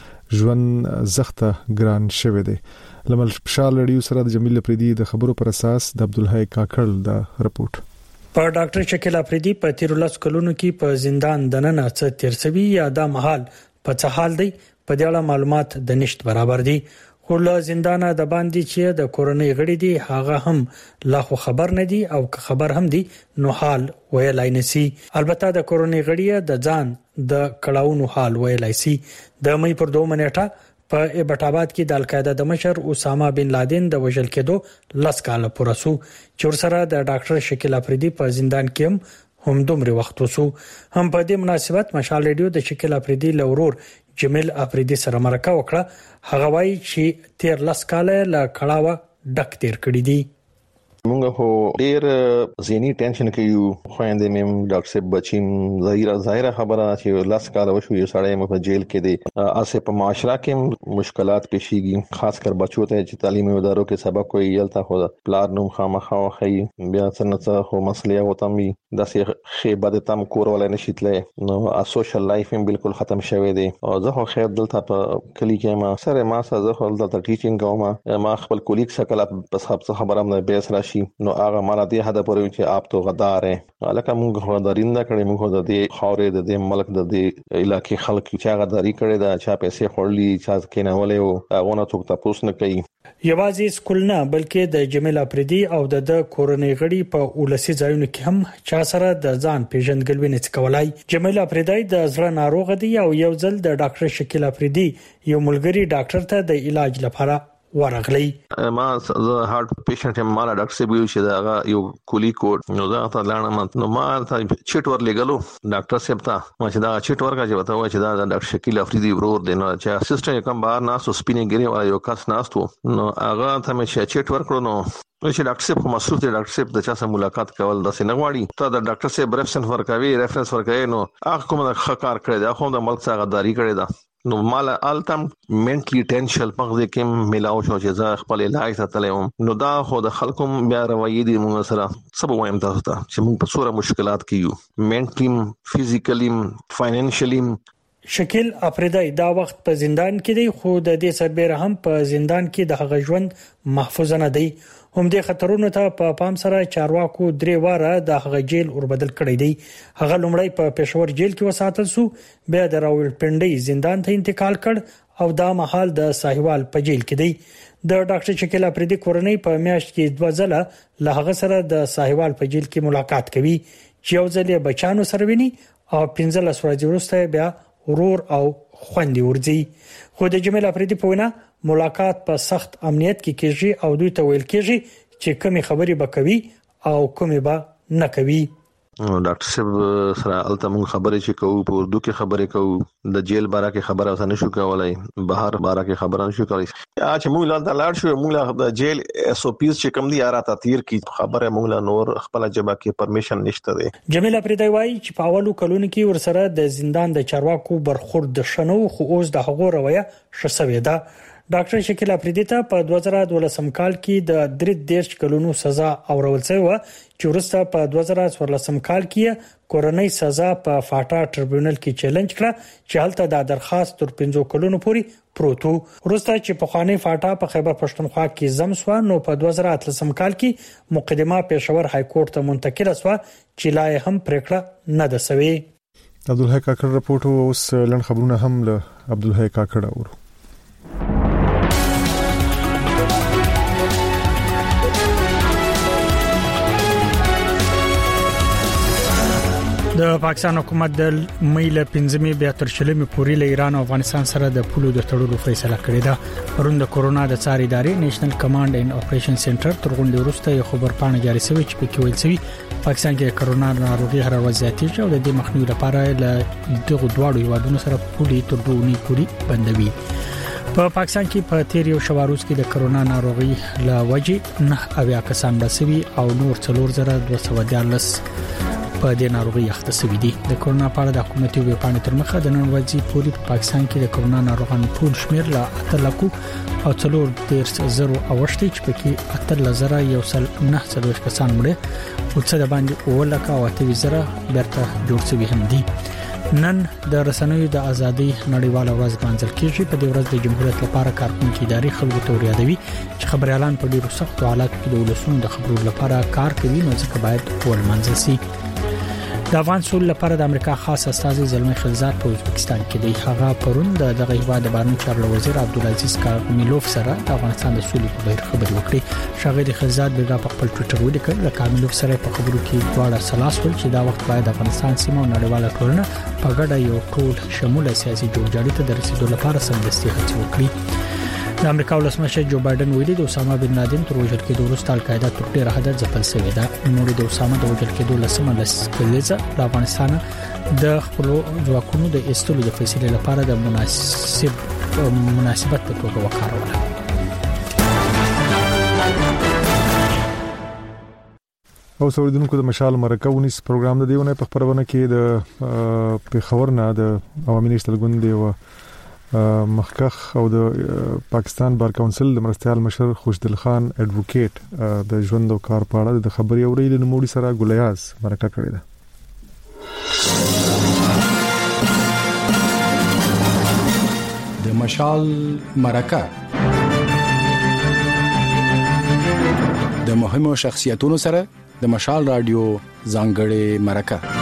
ژوند زخته ګران شوی دی. لمل شال رادیو سره د جمیل اپریدی د خبرو پر اساس د عبدالحی کاکړ د رپورت. په ډاکټر شکیل اپریدی په تیر لاس کلونو کې په زندان دننه څه تیر سوي یا د محل په څه حال دی په دې اړه معلومات د نشټ برابر دي. خو له زندانه د باندې چې د کورونی غړي دي هغه هم لا خو خبر نه دي او که خبر هم دي نو حال ویلای نسی. البته د کورونی غړي د ځان د کړهونو حال ویلای سي. د مې پر دوه منټه په ابټاباد کې د القاعده د مشر اسامه بن لادن د وژل کېدو لس کاله پورسو چې ورسره د ډاکټر شکیل اپریدی په زندان کې هم دومره وخت وسو. هم په دې مناسبت مشال ریډیو د شکیل اپریدی لورور جمیل اپریدی سره مرکه وکړه. هغه وایي چې تیر لس کاله لا کړهوه ډک تیر کړی دي. مونږ هو ډیر زینی ټینشن کیو خويندې مې ډاکټر صاحب بچیم ظاهره ظاهره خبره چې لاس کال وشو یو سړی مې په جیل کې دی. اسه په معاشره کې مشکلات پیښیږي، خاص کر بچو ته چې تعلیمي ادارو کې سبق کوي یلته خو پلار نوم خامخا خي بیا څنګه خو مسلې او تم د سه خې بده تم کور ولای نشیتله نو سوشل لایف هم بالکل ختم شوی دی. او زه خو خیر دلته په کلی کې ما سره ما سره خو دلته ټیچینګ کوم، ما خپل کولیګ سره په صاحب خبره مې بیس راشي نو هغه مالا دې هدا پورې چې آپ تو غدار ہے لکه موږ خو دارینده کړي موږ د دې خاورې د دې ملک د دې علاقې خلک چې غداري کړي دا چا پیسې خورلي چا کینولې او هغه نه څوک تاسو نه کوي. یوازې سکول نه بلکې د جمیل اپریدی او د کورونی غړي په اولسي ځایونو کې هم چا سره د ځان پیژندګلوي نه کولای. جمیل اپریدی د زړه ناروغ دی او یو ځل د ډاکټر شکیل اپریدی یو ملګری ډاکټر ته د علاج لپاره ورغلی. ما زه هارت پیشنټ یم، ما ډاکټر سی ویل چې دا یو کولی کوډ نو دا ته لاړم نو ما ته چټ ور لګلو ډاکټر صاحب ته ما چې دا چټ ورکا چې وته و چې دا ډاکټر شکیل اپریدی ورور دی نو چې اسسټنټ کوم بار ناسو سپینې ګری ولا یو کس ناستو نو هغه ته مې چټ ورکړو نو چې ډاکټر صاحب کوم مسعود ډاکټر صاحب د چا سره ملاقات کول د سینغواړي ته د ډاکټر صاحب ریفرنس ورکوي ریفرنس ورکوي نو هغه کوم د خکار کړی دا خو د ملک څخه غداری کړی دا نو مال التم منټلی ټینشن پغه کې ملاو شو چې زه خپل علاج ته تلم نو دا خو د خلکو بیا روایي دي موږ سره سبا وایم تاسو ته چې موږ په څوره مشکلات کې یو منټلی فزیکلی فاینانشلی. شکیل اپریدی دا وخت په زندان کې دی خو د دې سربېره هم په زندان کې د هغه ژوند محفوظ نه دی. هم د خطرونو ته په پام سره چارواکو درې واره د هغه جیل اوربدل کړی دی. هغه لومړی په پېښور جیل کې وساتل شو، بیا د راولپنډي زندان ته انتقال کړ او دا مهال د ساحوال په جیل کې دی. د ډاکټر شکیل اپریدی کورنۍ په میاشت کې دوه ځله له هغه سره د ساحوال په جیل کې ملاقات کوي چې یو ځل یې بچانو سره ویني او پنځلس ورځې وروسته بیا ورور او خوندې ورځي. خو د جمیل اپریدی په وینا ملاقات په سخت امنیت کې کیږي او دوی ته ویل کیږي چې کومې خبرې بکوي او کومې به نه کوي. ډاکټر صاحب سره الته موږ خبرې چې کوو په اردو کې خبرې کوو د جیل باره کې خبره وسه نشو کولای بهر باره کې خبره نشو کولای چې موږ لاته لاړ شو موږ د جیل اس او پیز چې کوم دي راته تیر کی خبره موږ لا نور خپل جبا کې پرمیشن نشته دی. جمیل افریدی وايي چې په اولو کلونو کې ورسره د زندان د چارواکو برخورد شنو خو اوس د هغو رویه شسوي ده. ډاکټر شکیل افریدی ته په دوه زره دولسم کال کې د درې دیرش کلونو سزا اورول شوی و چې وروسته په دوه زره څوارلسم کال کې کورنۍ سزا په فاټا ټریبیونل کې چیلنج کړه چې هلته د درخواست تر پنځو کلونو پورې پروتو. وروسته چې په خوانی فاټا په خیبر پښتونخوا کې زم سو نو په دوه زره اتلسم کال کې مقدمه پېښور های کورټ ته منتقل شو چې لا هم پریکړه نه ده شوی. عبدالحی کاکړ رپورټ اوس لن خبرونه هم له عبدالحی کاکړ اورو. د پاکستان حکومت د مې له پنځمې بیا تر شلمې پورې له ایران او افغانستان سره د پولو د تړلو فیصله کړې ده. پرون د کورونا د څار ادارې نېشنل کمانډ اینډ اپریشن سنټر تر غونډې وروسته یو خبرپاڼه جاری شوې چې پکې ویل شوی پاکستان کې کورونا ناروغي هر ورځ زیاتېږي او د دې مخنیوي لپاره له دغه دواړو هیوادونو سره پولي تر دوه اونۍ پورې بندوي. په پاکستان کې په تیر یو شواروز کې د کورونا ناروغي له وجې نه اویا کسان بسوي او نور څلور زره دوه سوه دیارلس په دې ناروغي اخته شوي دي. د کورونا په اړه د حکومتي ویب پاڼې تر مخه د نن ورځې پورې په پاکستان کې د کورونا ناروغانو ټول شمیر لا اته لکو او څلور دیرش زرو اوښتي چې پکې اته لزره یو سل نه څلور کسان مړه او څه د باندې اوه لکه او اته زره برته جوړ شوي هم دي. نن د رسنیو د ازادي نړیواله ورځ مانځل کیږي. په دې ورځ د جمهوریت لپاره کارکونکو ادارې خلکو ته وریادوي چې خبريالان په ډیرو سختو حالاتو کې د ولسونو د خبرو لپاره کار کوي نو ځکه باید ولمنځل شي. د افغان سول لپاره د امریکا خاص استازي زلمي خلزات په ازبکستان کې دی. هغه پرون د دغه هیواد د بهرنی چارو وزیر عبدالعزیز کامیلوف سره د افغانستان د سولې په اړه خبرې وکړې. شاغر خلزات د په خپل ټوئیټر ولیکل د کامیلوف سره په خبرو کې دواړه سلاس ول چې دا وخت باید افغانستان سیمه او نړیواله ټولنه په ګډه یو ټول شموله سیاسي جوړجاړي ته د رسیدو لپاره سمدستي هڅه وکړي. د امریکا ولسمشر جو بایدن ویلي د اسامه بن لادن تر وژل کېدو وروسته القاعده تر ډیره حد ځپل شوې ده. نو د اسامه د وژل کېدو لسمه لسکلیزه د افغانستان د خپل ځواکونو د استلو د فیصلې لپاره د مناسب مناسبت په توګه وکاروله. او سوریدونکو د مشال مرکه ونیس پروګرام د دیونه په خبرونه کې د پیښور نه د عوامي نشتل ګوند دی او مخکخ او د پاکستان بار کونسل د مرستيال مشر خوشدل خان اډوکیټ د ژوند او کار په اړه د خبري اورېدل نو موږ سره ګلیاز مرکه کړې ده. د مشال مرکه د مهمو شخصیتونو سره د مشال رادیو ځانګړې مرکه.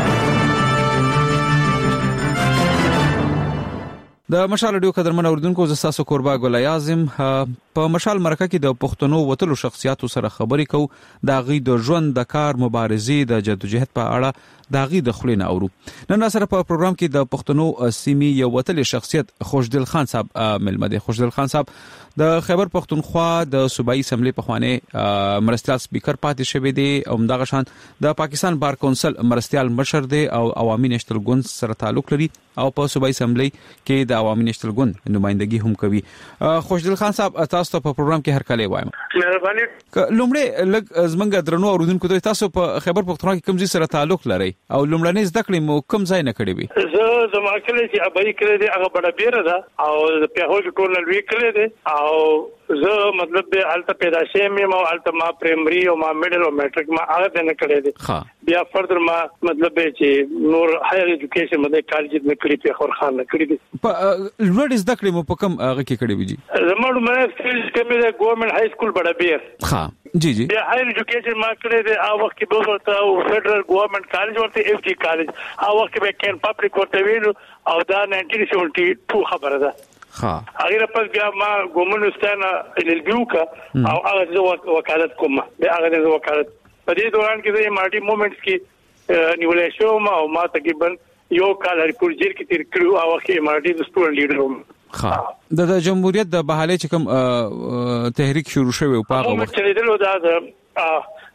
د مشال رادیو قدرمن اوردونکو ز تاسو قربا ګل اعظم په مشال مرکه کې د پښتنو وتلو شخصیتو سره خبرې کوو د غي د ژوند د کار مبارزې د جدوجہد په اړه د غي د خلینو اورو. نن سره په پروګرام کې د پښتنو سیمي یو وتل شخصیت خوشدل خان صاحب ملمه دي. خوشدل خان صاحب د خیبر پښتونخوا د صوبایي اسمبلی په خوانه مرستيال سپیکر پاتې شوی دی او دغه شان د پاکستان بار کونسل مرستيال مشر دی او عوامي نشتل ګوند سره تعلق لري او په صوبایي اسمبلی کې د عوامي نشتل ګوند نمائندګي هم کوي. خوشدل خان صاحب تاسو ته په پروګرام کې هر کله وایم. مهرباني. لومړی لګ زمنګ درنو اوردونکو ته تاسو په خیبر پښتونخوا کې کوم ځای سره تعلق لري او لومړنۍ زده کړې مو کوم ځای نه کړې وي؟ زه زما کله چې ابای کړې دي هغه بڑا بیره ده او په هغه ټولنل وی کړې دي او زه مطلب به الته پیدا شې مې ما الته ما پرایمري او ما میډل او میټریک ما هغه نه کړې دي. بیا فردر ما مطلب چې نور هایر ایجوکیشن مده کالج نه کړې په خور خان نه کړې دي. په لوړ زده کړې مو په کوم هغه کې کړې وي جی؟ زموږ مې سټیج کې مې ګورنمنت های سکول بڑا بیر. ها جی جی. بیا هایر ایجوکیشن ما کړې دي هغه وخت کې به ورته او فدرل ګورنمنت کالج ورته اف جی کالج هغه وخت کې به کین پبلک ورته ویلو او دا نائنټین سیونټي ټو خبره ده. ها هغه پس بیا ما ګومنستان ال بیوکا او هغه وکالت کوم به هغه د وکالت په دې دوران کې د مارټي موومېنټس کې نیولې شو ما او ما تقریبا یو کال هرپور جیر کې تیر کړو او هغه مارټي د سټوډنټ لیډر وم. ها د جمهوریت د بحالې چې کوم تحریک شروع شوی او په هغه وخت چې دلته دا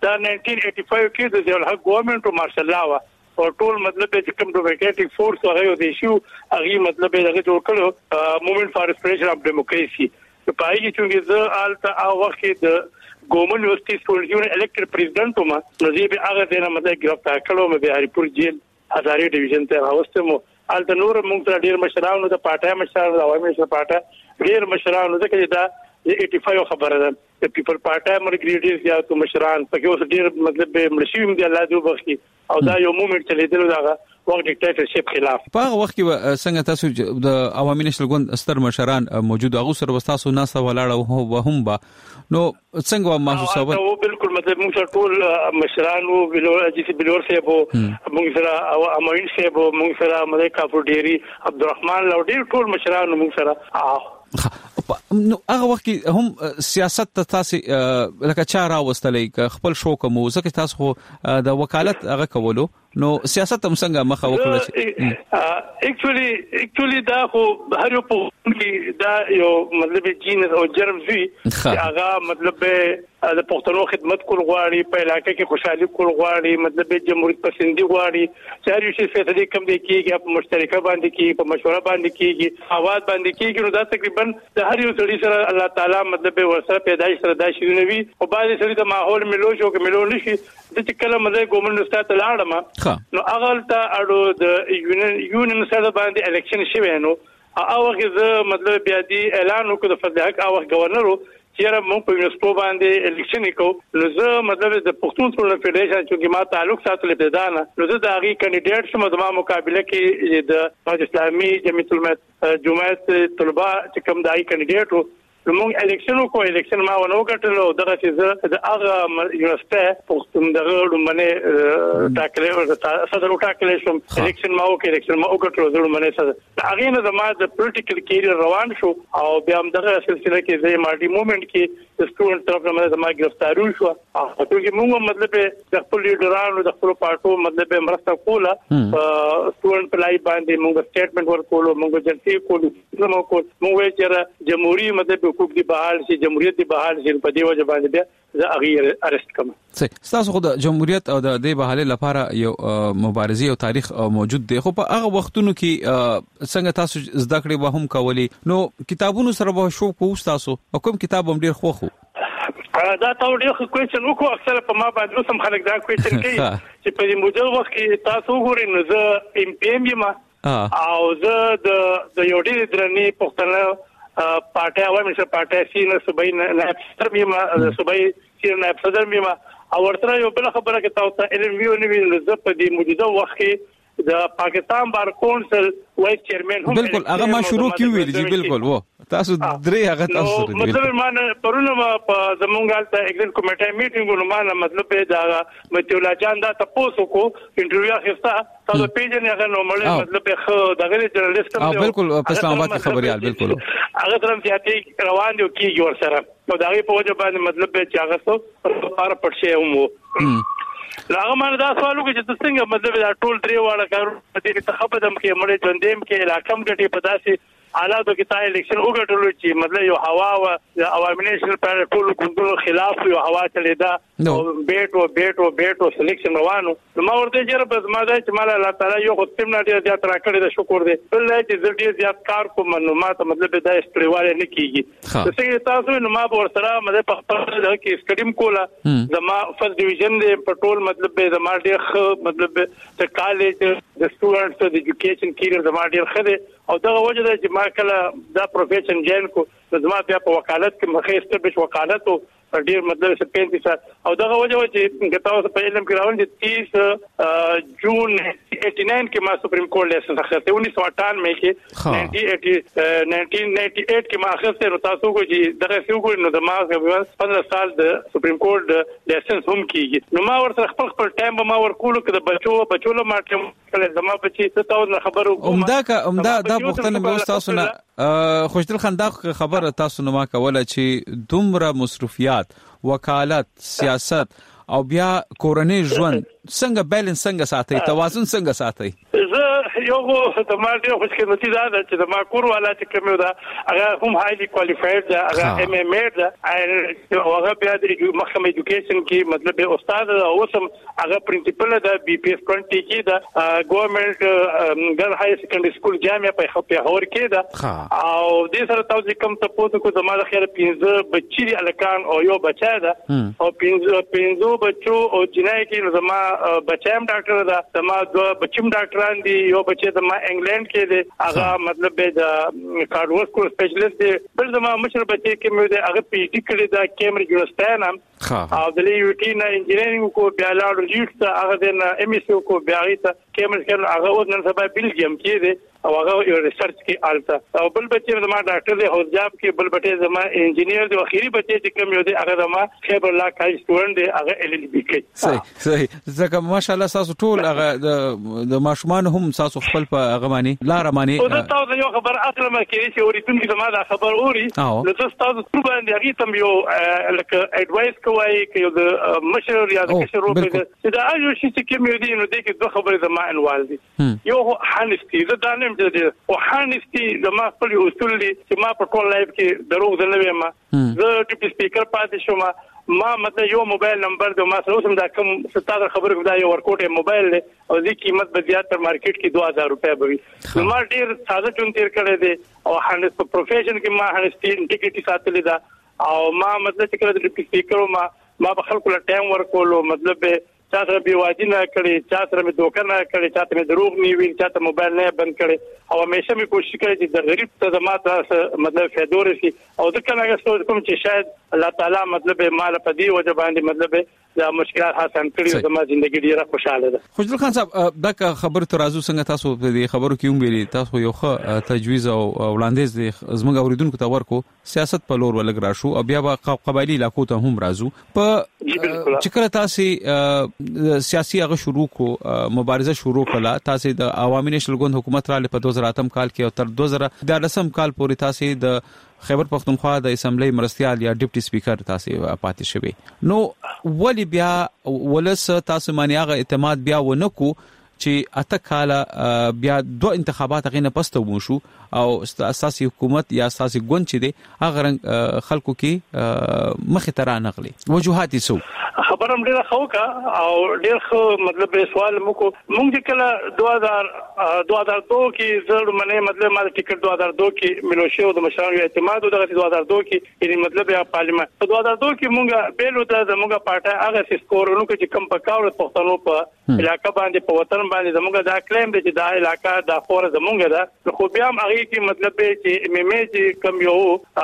دا نائنټین ایټي فایو کې د ضیاء الحق ګورنمنت او مارشل لا وا او ټول مطلب چې کوم ډیموکراټک فورس هغه د ایشو هغه مطلب دغه جوړ کړو موومنت فار ریسټوریشن اف ډیموکراسي په پای کې چې زه آلته او وخت د ګورنمنت یونیورسيټي سټوډنټ الیکټډ پریزیډنټ وم نو زه به هغه دنه مطلب گرفتار کړو مې به هریپور جیل هزارې ډیویژن ته راوستم آلته نور موږ ته ډیر مشرانو د پارټای مشرانو د عوامي مشر پارټای ډیر مشرانو ځکه چې دا ایټي فایو خبره ده د پیپل پارټای مرګریډیز یا تو مشران پکې اوس ډیر مطلب ملشي دی الله دې وبخي او دا یو موومنت چلیدل دا وخت ډیکټیټرشپ خلاف په هغه وخت کې څنګه تاسو د عوامي نشل ګوند ستر مشران موجود هغه سره وستاسو ناس ولاړ او هم با نو څنګه محسوسه و او بالکل مطلب موږ ټول مشران او بلور چې بلور صاحب موږ سره او امین صاحب موږ سره ملک افډيري عبدالرحمن لوډیر ټول مشران موږ سره نو هغه وخت کې هم سیاست ته تاسو لکه چا راوستلې خپل شوق مو ځکه تاسو د وکالت هغه کولو نو سیاست هم څنګه مخه وکړه اکچولی اکچولی دا خو هر یو په کې دا یو مطلب جینس او جرم وی هغه مطلب د پښتنو خدمت کول غواړي په علاقې کې خوشحالي کول غواړي مطلب جمهوریت پسندي غواړي چې یو شی فیصله کوم دی کېږي په مشترکه باندې کې په مشوره باندې کېږي اواز باندې کېږي نو دا تقریبا د هر یو سړي سره الله تعالی مطلب ورسره پیدایش سره دا شي نوي او باندې سړي د ماحول ملو شو کې ملو نشي د چې کله مزه ګورنمنت ستاسو لاړم نو هغه ته اړو د یونین یونین سره باندې الیکشن شوی نو هغه زه مطلب بیا دی اعلان وکړ د فضل حق هغه گورنر چیرې موږ په یونیسکو باندې الیکشن وکړو نو زه مطلب د پښتون ټولنې فدریشن چې ما تعلق ساتل ابتدا نه نو زه د هغه کینډیډیټ شوم د ما مقابله کې د اسلامي جمعیت العلماء جمعیت طلبه چې کوم دای کینډیډیټ نو موږ الیکشن وکړو الیکشن ما ونه وکړلو دغه چې زه د هغه یونیورسيټي پښتون دغه لمنه ټاکلې صدر ټاکلې شوم الیکشن ما وکړ الیکشن ما وکړلو د لمنه صدر هغه نه د ما د پولیټیکل کیریئر روان شو او بیا هم دغه سلسله کې زه مارټي موومنت کې د سټوډنټ طرف نه د ما گرفتاری شو او چې موږ مطلب د خپل لیډرانو د خپل پارټو مطلب مرسته کوله سټوډنټ په لای باندې موږ سټیټمنټ ورکولو موږ جلسې کولو نو موږ چې جمهوریت مطلب حقوق دی بحال شي جمهوریت دی بحال شي په دې وجه باندې بیا زه هغه ارست کوم صحیح تاسو خو د جمهوریت او د دې بحال لپاره یو مبارزه او تاریخ موجود دی خو په هغه وختونو کې څنګه تاسو زده کړې به هم کولی نو کتابونو سره به شو کوم تاسو کوم کتاب هم ډیر خو خو دا تاسو ډیر کوېشن وکړو اکثر په ما باندې سم خلک دا کوېشن کوي چې په دې موجود وخت کې تاسو وګورئ نو زه ایم پی ایم یم او زه د د یو ډیر درنې پښتنه پارټي عوامي مشر پارټي سینه صوبای نائب صدر میما صوبای سینه نائب صدر میما او ورته یو بل خبره کې تاسو ته علم ویو نه ویل زه په دې موجوده وخت کې د پاکستان بار کونسل وایس چیرمن هم بالکل هغه ما شروع کیوي دي بالکل وو تاسو درې هغه تاسو نو مطلب مانه پرونه په زمونږ حالت ایگزن کمیټه میټینګ نو مانه مطلب دا متي الله جان دا تاسو کو انټرویو اخیستا تاسو پیژنې هغه نو مړ مطلب خو دغه جرنالست او بالکل په اسلام آباد کې خبريال بالکل هغه ترم چې روان دي کیږي ور سره نو دا په وجه باندې مطلب چې هغه څو پر پړشه هم لاغه مانه دا سوالو کې چې څنګه مطلب دا ټول درې واړه کارونه دې ته خبردم کې مړ ژوندیم کې علاقم ګټي په داسې حالاتو کې تا الیکشن وګټلو چې مطلب یو هوا او عوامي نشل پر ټول ګوندونو خلاف یو هوا چلیدا او بیٹ او بیٹ او بیٹ او سلیکشن روانو نو ما ورته چې رب زما دا چې مال الله تعالی یو ختم نه دی زیات راکړی د شکر دی بل چې زه ډیر زیات کار کوم نو ما ته مطلب دا استریواله نه کیږي څنګه تاسو نو ما ورسره مده په خپل د کې سټډیم کوله زما فرست ډیویژن دی په ټول مطلب زما ډیر مطلب د کالج د سټوډنټس د ایجوکیشن کیریئر زما ډیر خده او دا وجه ده چې ما کله دا پروفیشن جین کو زما بیا په وکالت کې مخې استبش وکالت او ډیر مطلب څه پینځه سات او دا وجه چې تاسو په علم کې راوړل دي تیس جون اسی نائنٹی کې ما سپریم کورټ لیسنس اخیسته انیس سو اٹھانوے کې نائنٹین نائنٹی ایٹ کې ما اخیسته نو تاسو کو چې دغه څو کو نو د ما پندرہ سال د سپریم کورټ لیسنس هم کیږي نو ما ورته خپل خپل ټایم به ما ورکول کړه بچو بچو له ماټم کله زما بچی تاسو نه خبرو عمدا کا عمدا دا پښتنه به تاسو نه خوشدل خندا خبر تاسو نه ما کوله چې دومره مصرفيات وکالت سیاست او بیا کورنۍ ژوند څنګه بیلانس څنګه ساتي توازن څنګه ساتي زه یو د ما ډیر خوش قسمتي ده چې د ما کور والا چې کوم ده هغه هم هایلی کوالیفاید ده هغه ایم ایم ای ده او هغه بیا د محکمه ایجوکیشن کې مطلب استاد او سم هغه پرنسپل ده بي پی ایس بیس کې ده ګورنمنت ګرل های سیکنډري سکول جامعه په خپل کې ده او د سره تاسو کوم تاسو کو د ما خیر پنځه بچی الکان او یو بچا ده او پنځه پنځه بچو او جنای کې زما بچام ډاکټر ده زما دو بچم ډاکټران دي یو بچی د ما انګلند کې دي هغه مطلب د کارډیوسکوپ سپیشلیست دي بل زما مشر بچی کې مې د هغه پی ایچ ډی کړی دا کیمبرج یونیورسيټي نام او د یو ټی نه انجینرینګ کو بیا لاړ لیټ هغه د ایم ایس کو بیا ته کیمبرج کې هغه نن سبا بلجیم کې دي او هغه یو ریسرچ کې آلته او بل بچی زما ډاکټر دی حوزجاب کې بل بچی زما انجینیر دی اخیری بچی چې کوم یو دی هغه زما خیبر الله کالج سټوډنټ دی هغه ال ال بي کې صحیح صحیح ځکه ماشاءالله تاسو ټول هغه د د ماشومان هم تاسو خپل په هغه باندې لار باندې او تاسو یو خبر اصل ما کې چې اوریدونکو زما دا خبر اوري نو تاسو تاسو ټول باندې هغه تم یو لکه اډوایس کوي چې د مشر یا د کشر روپ دی دا یو شي چې کوم یو دی نو د کې دوه خبرې زما انوال دي یو هانستي زه دا نیم او هانستي د ما خپل اصول دي چې ما په ټول لایف کې دروغ نه ویم زه ډیپټي سپیکر پاتې شوم ما مته یو موبایل نمبر د ما سره اوسم دا کوم ستاسو خبره کوم دا یو ورکوټه موبایل دی او د قیمت به زیات تر مارکیټ کې دوه هزار روپے به وي نو ما ډیر ساده چون تیر کړی دی او هانست په پروفیشن کې ما هانستي انټیګریټي ساتلې ده او ما مطلب چې کړی د ډیپټي سپیکر ما ما په خلکو له ټایم ورکولو مطلب به چا سره بیوادي نه کړی چا سره مې دوکه نه کړی چا ته مې دروغ نه ویل چا ته موبایل نه بند کړی او همیشه مې کوشش کړې چې د غریب ته د ماته مطلب فائدور شي او ځکه نه غوښتم کوم چې شاید الله تعالی مطلب مال په دی وجه باندې مطلب دا مشکلات حسن کړی او زما ژوندۍ ډیره خوشاله ده. خوشدل خان صاحب دا خبر ترازو څنګه تاسو په دې خبرو کې هم ویلي تاسو یو ښه تجویز او وړاندیز دي زموږ اوریدونکو ته ورکو سیاست په لور ولګ راشو او بیا به قبایلی علاقو ته هم رازو په چې کله تاسو سیاسي هغه شروع کو مبارزه شروع کړه تاسو د عوامي نشل ګوند حکومت را په دوه زره اتم کال کې او تر دوه زره دولسم کال پورې تاسو د خیبر پختونخوا د اسمبلی مرستيال یا ډیپټي سپیکر تاسو پاتې شوی نو ولی بیا ولس تاسو باندې هغه اعتماد بیا ونکو چې اته کال بیا دوه انتخابات غینه پسته وشو او اساسي حکومت یا اساسي ګوند چې دی هغه خلکو کې مخه تر نغلي وجوهات سو خبرم ډیره خوکا او ډیر خو مطلب سوال مکو مونږ کله دوه هزار دوه هزار دوه کې زړه منه مطلب ما ټیکټ دوه هزار دوه کې ملوشي او د مشرانو اعتماد دغه دوه هزار دوه کې یعنی مطلب یا پارلیمان دوه هزار دوه کې مونږ بیلو ته زموږه پارټي هغه سکورونو کې چې کم پکاوله پښتنو په علاقې باندې په وطن باندې زموږه دا کلیم دی چې دا علاقې د خور زموږه ده خو بیا هم هغه کې مطلب چې ایم ایم ای چې کم یو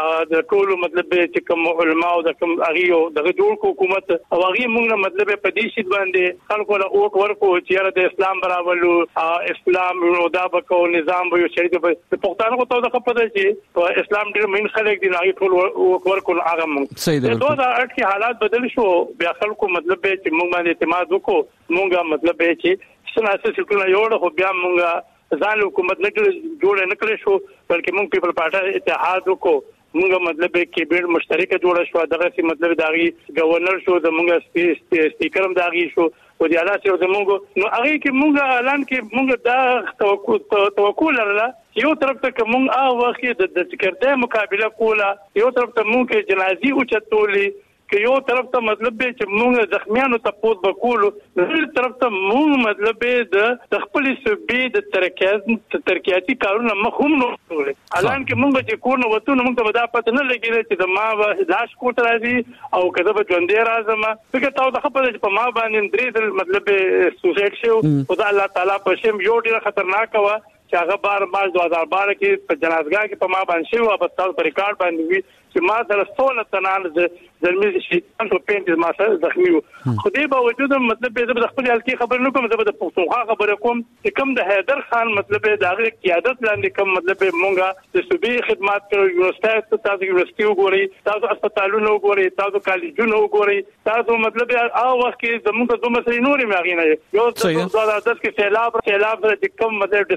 د ټول مطلب چې کم علماء او د کم هغه د جوړ حکومت او هغه موږ مطلب په دې شي باندې خلکو له اوټ ورکو چې د اسلام برابرلو اسلام نو دا بکو نظام به شریک په پښتانه کو ته د خپل چې په اسلام ډیر مين خلک دي هغه ټول اوټ ورکو هغه موږ صحیح ده دوه هزار اته کې حالات بدل شو بیا خلکو مطلب چې موږ باندې اعتماد وکړو موږ مطلب چې څنګه چې ټول یو خو بیا موږ ځان حکومت نه جوړ نه کړی شو بلکې موږ پیپل پارټي اتحاد وکړو موږ مطلب کیبینټ مشترکه جوړه شو دغه سي مطلب داغي گورنر شو د موږ سپیکر هم داغي شو او د اعلی شو د موږ نو هغه کې موږ اعلان کې موږ دا توقع توقع لرله یو طرف ته کوم هغه وخت د سکرټه مقابله کوله یو طرف ته موږ جنازي او چتولې که یو طرف ته مطلب به چې موږ زخمیانو ته پوت وکولو بل طرف ته موږ مطلب د خپل سبي د ترکیز ترکیاتي کارونه مخهم نو ټول الان کې موږ چې کور نو وته موږ ته دا پته نه لګیږي چې د ما لاش کوټ راځي او کله به ژوندې راځم فکر تاسو د خپل په ما باندې درې مطلب سوسایډ شو او دا الله تعالی په شم یو ډیر خطرناک و چې هغه بار بار دوه هزار بارہ کې په جنازګاه کې په ما باندې شو او په تاسو پر ریکارډ باندې وی چې ما سره څونه تنان زلمی شي تاسو پینټ ما سره زخمی و خو دې باوجود مطلب به د خپل حالتي خبر نه کوم د پښتونخوا خبره کوم چې کوم د حیدر خان مطلب د هغه قیادت لاندې کوم مطلب مونږه د صوبې خدمات کړو یونیورسيټي تاسو یونیورسيټي وګورئ تاسو هسپتالونه وګورئ تاسو کالجونه وګورئ تاسو مطلب هغه وخت کې زموږ د دوه مسلې نورې ماغینه یو د دوه هزار دس کې سیلاب سیلاب د کوم مطلب ډیسټرب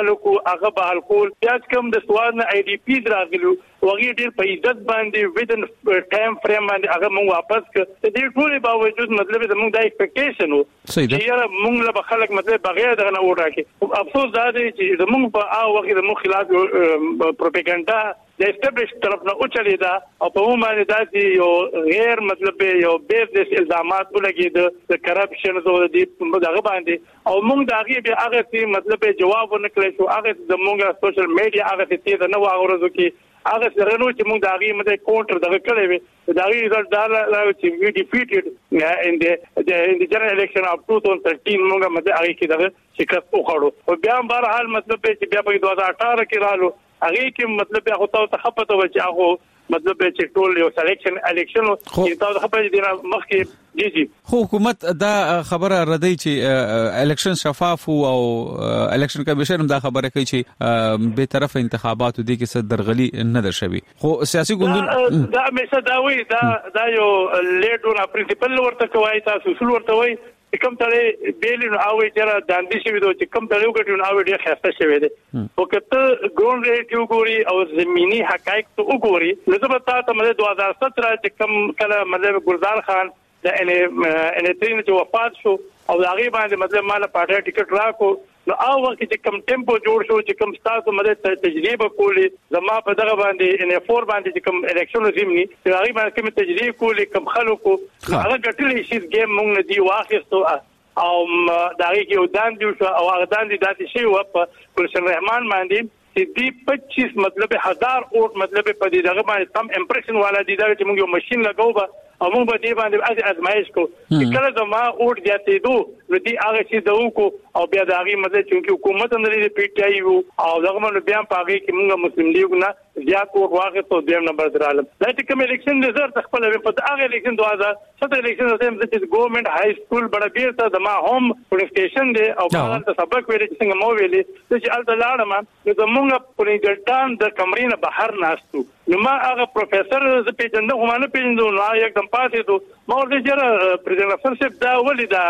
خلکو هغه به الکول بیا کوم د سواد نه آی ډي پی راغلو وغي ډیر په عزت باندې ودن ټایم فریم باندې هغه موږ واپس کړ د دې ټول باوجود مطلب زموږ د ایکسپیکټیشن وو چې موږ له خلک مطلب بغیر دغه نه وټاکي افسوس دا دی چې زموږ په هغه وخت د مخ خلاف پروپاګاندا د اسټابلیش طرف نه او چلی دا او په عموم باندې دا یو غیر مطلب یو بیزنس الزامات ولګي د کرپشن او د دغه باندې او موږ دا غي به هغه چې مطلب جواب ورنکړي شو هغه زموږ سوشل میډیا هغه چې دا نو هغه کې هغه سره نو چې موږ دا غي مده کونټر دغه کړی وي دا غي رزلټ دا چې وی ډیفیټډ ان د ان د جنرال الیکشن اف two thousand thirteen موږ مده هغه کې دغه شکست وخړو او بیا بهر حال مطلب چې بیا په two thousand eighteen کې رالو هغه کې مطلب هغه ته خپته و چې هغه مطلب چې ټول یو سلیکشن الیکشن چې تاسو خبرې دي مخکې جی جی خو حکومت دا خبره ردی چې الیکشن شفاف او الیکشن کمیشن دا خبره کوي چې به طرف انتخابات دي کې څه درغلي نه درشوي خو سیاسي ګوندونه دا مشه دا وی دا دا یو لیډونه پرنسپل ورته کوي تاسو اصول ورته وي کوم تړي بیل نو او چې را داندې شوی دوی چې کوم تړي وګټو نو او ډیر خسته شوی دی او کته ګرون ریټ یو ګوري او زميني حقایق ته وګوري نو زه به تاسو مده two thousand seventeen چې کوم کله مطلب ګلزار خان د ان ان ترين چې وفات شو او هغه باندې مطلب مال پاټه ټیکټ راکو نو او وخت چې کوم ټیمپو جوړ شو چې کوم تاسو مده تجربه کولی زما په دغه باندې ان فور باندې چې کوم الیکشن زمینی هغه باندې کوم تجربه کولی کوم خلکو هغه ګټلې شي ګیم مونږ نه دی واخیستو او دغه کې ودان دی او هغه دان دي داسې شی و په ګلشن رحمان باندې چې دی پچیس مطلب هزار اوټ مطلب په دې دغه باندې کم امپریشن والا دي دا چې موږ یو ماشين لګاو به او موږ به دې باندې ازمایش کو چې کله زما اوټ دیاتې دو ردی هغه چې دو کو او بیا د هغه مطلب چې حکومت نه لري پی ټ آی یو او دغه باندې بیا پاږي چې موږ مسلم لیګ نه زیات اوټ واغې ته دیم نمبر درالم دا چې کوم الیکشن رزلټ خپل په هغه الیکشن two thousand seventeen الیکشن چې ګورنمنت های سکول بڑا بیرته د ما هوم پولیس سټیشن دی او هغه سبق ویل چې څنګه مو ویلي چې الته لاړم نو زمونږ پرېګټان د کمرې نه بهر ناستو نو ما هغه پروفیسور ز پیژنده خو ما نه پیژندو نو یکدم پاتې دو ما ورته چیرې پریزیدنت افسرشپ دا ولې دا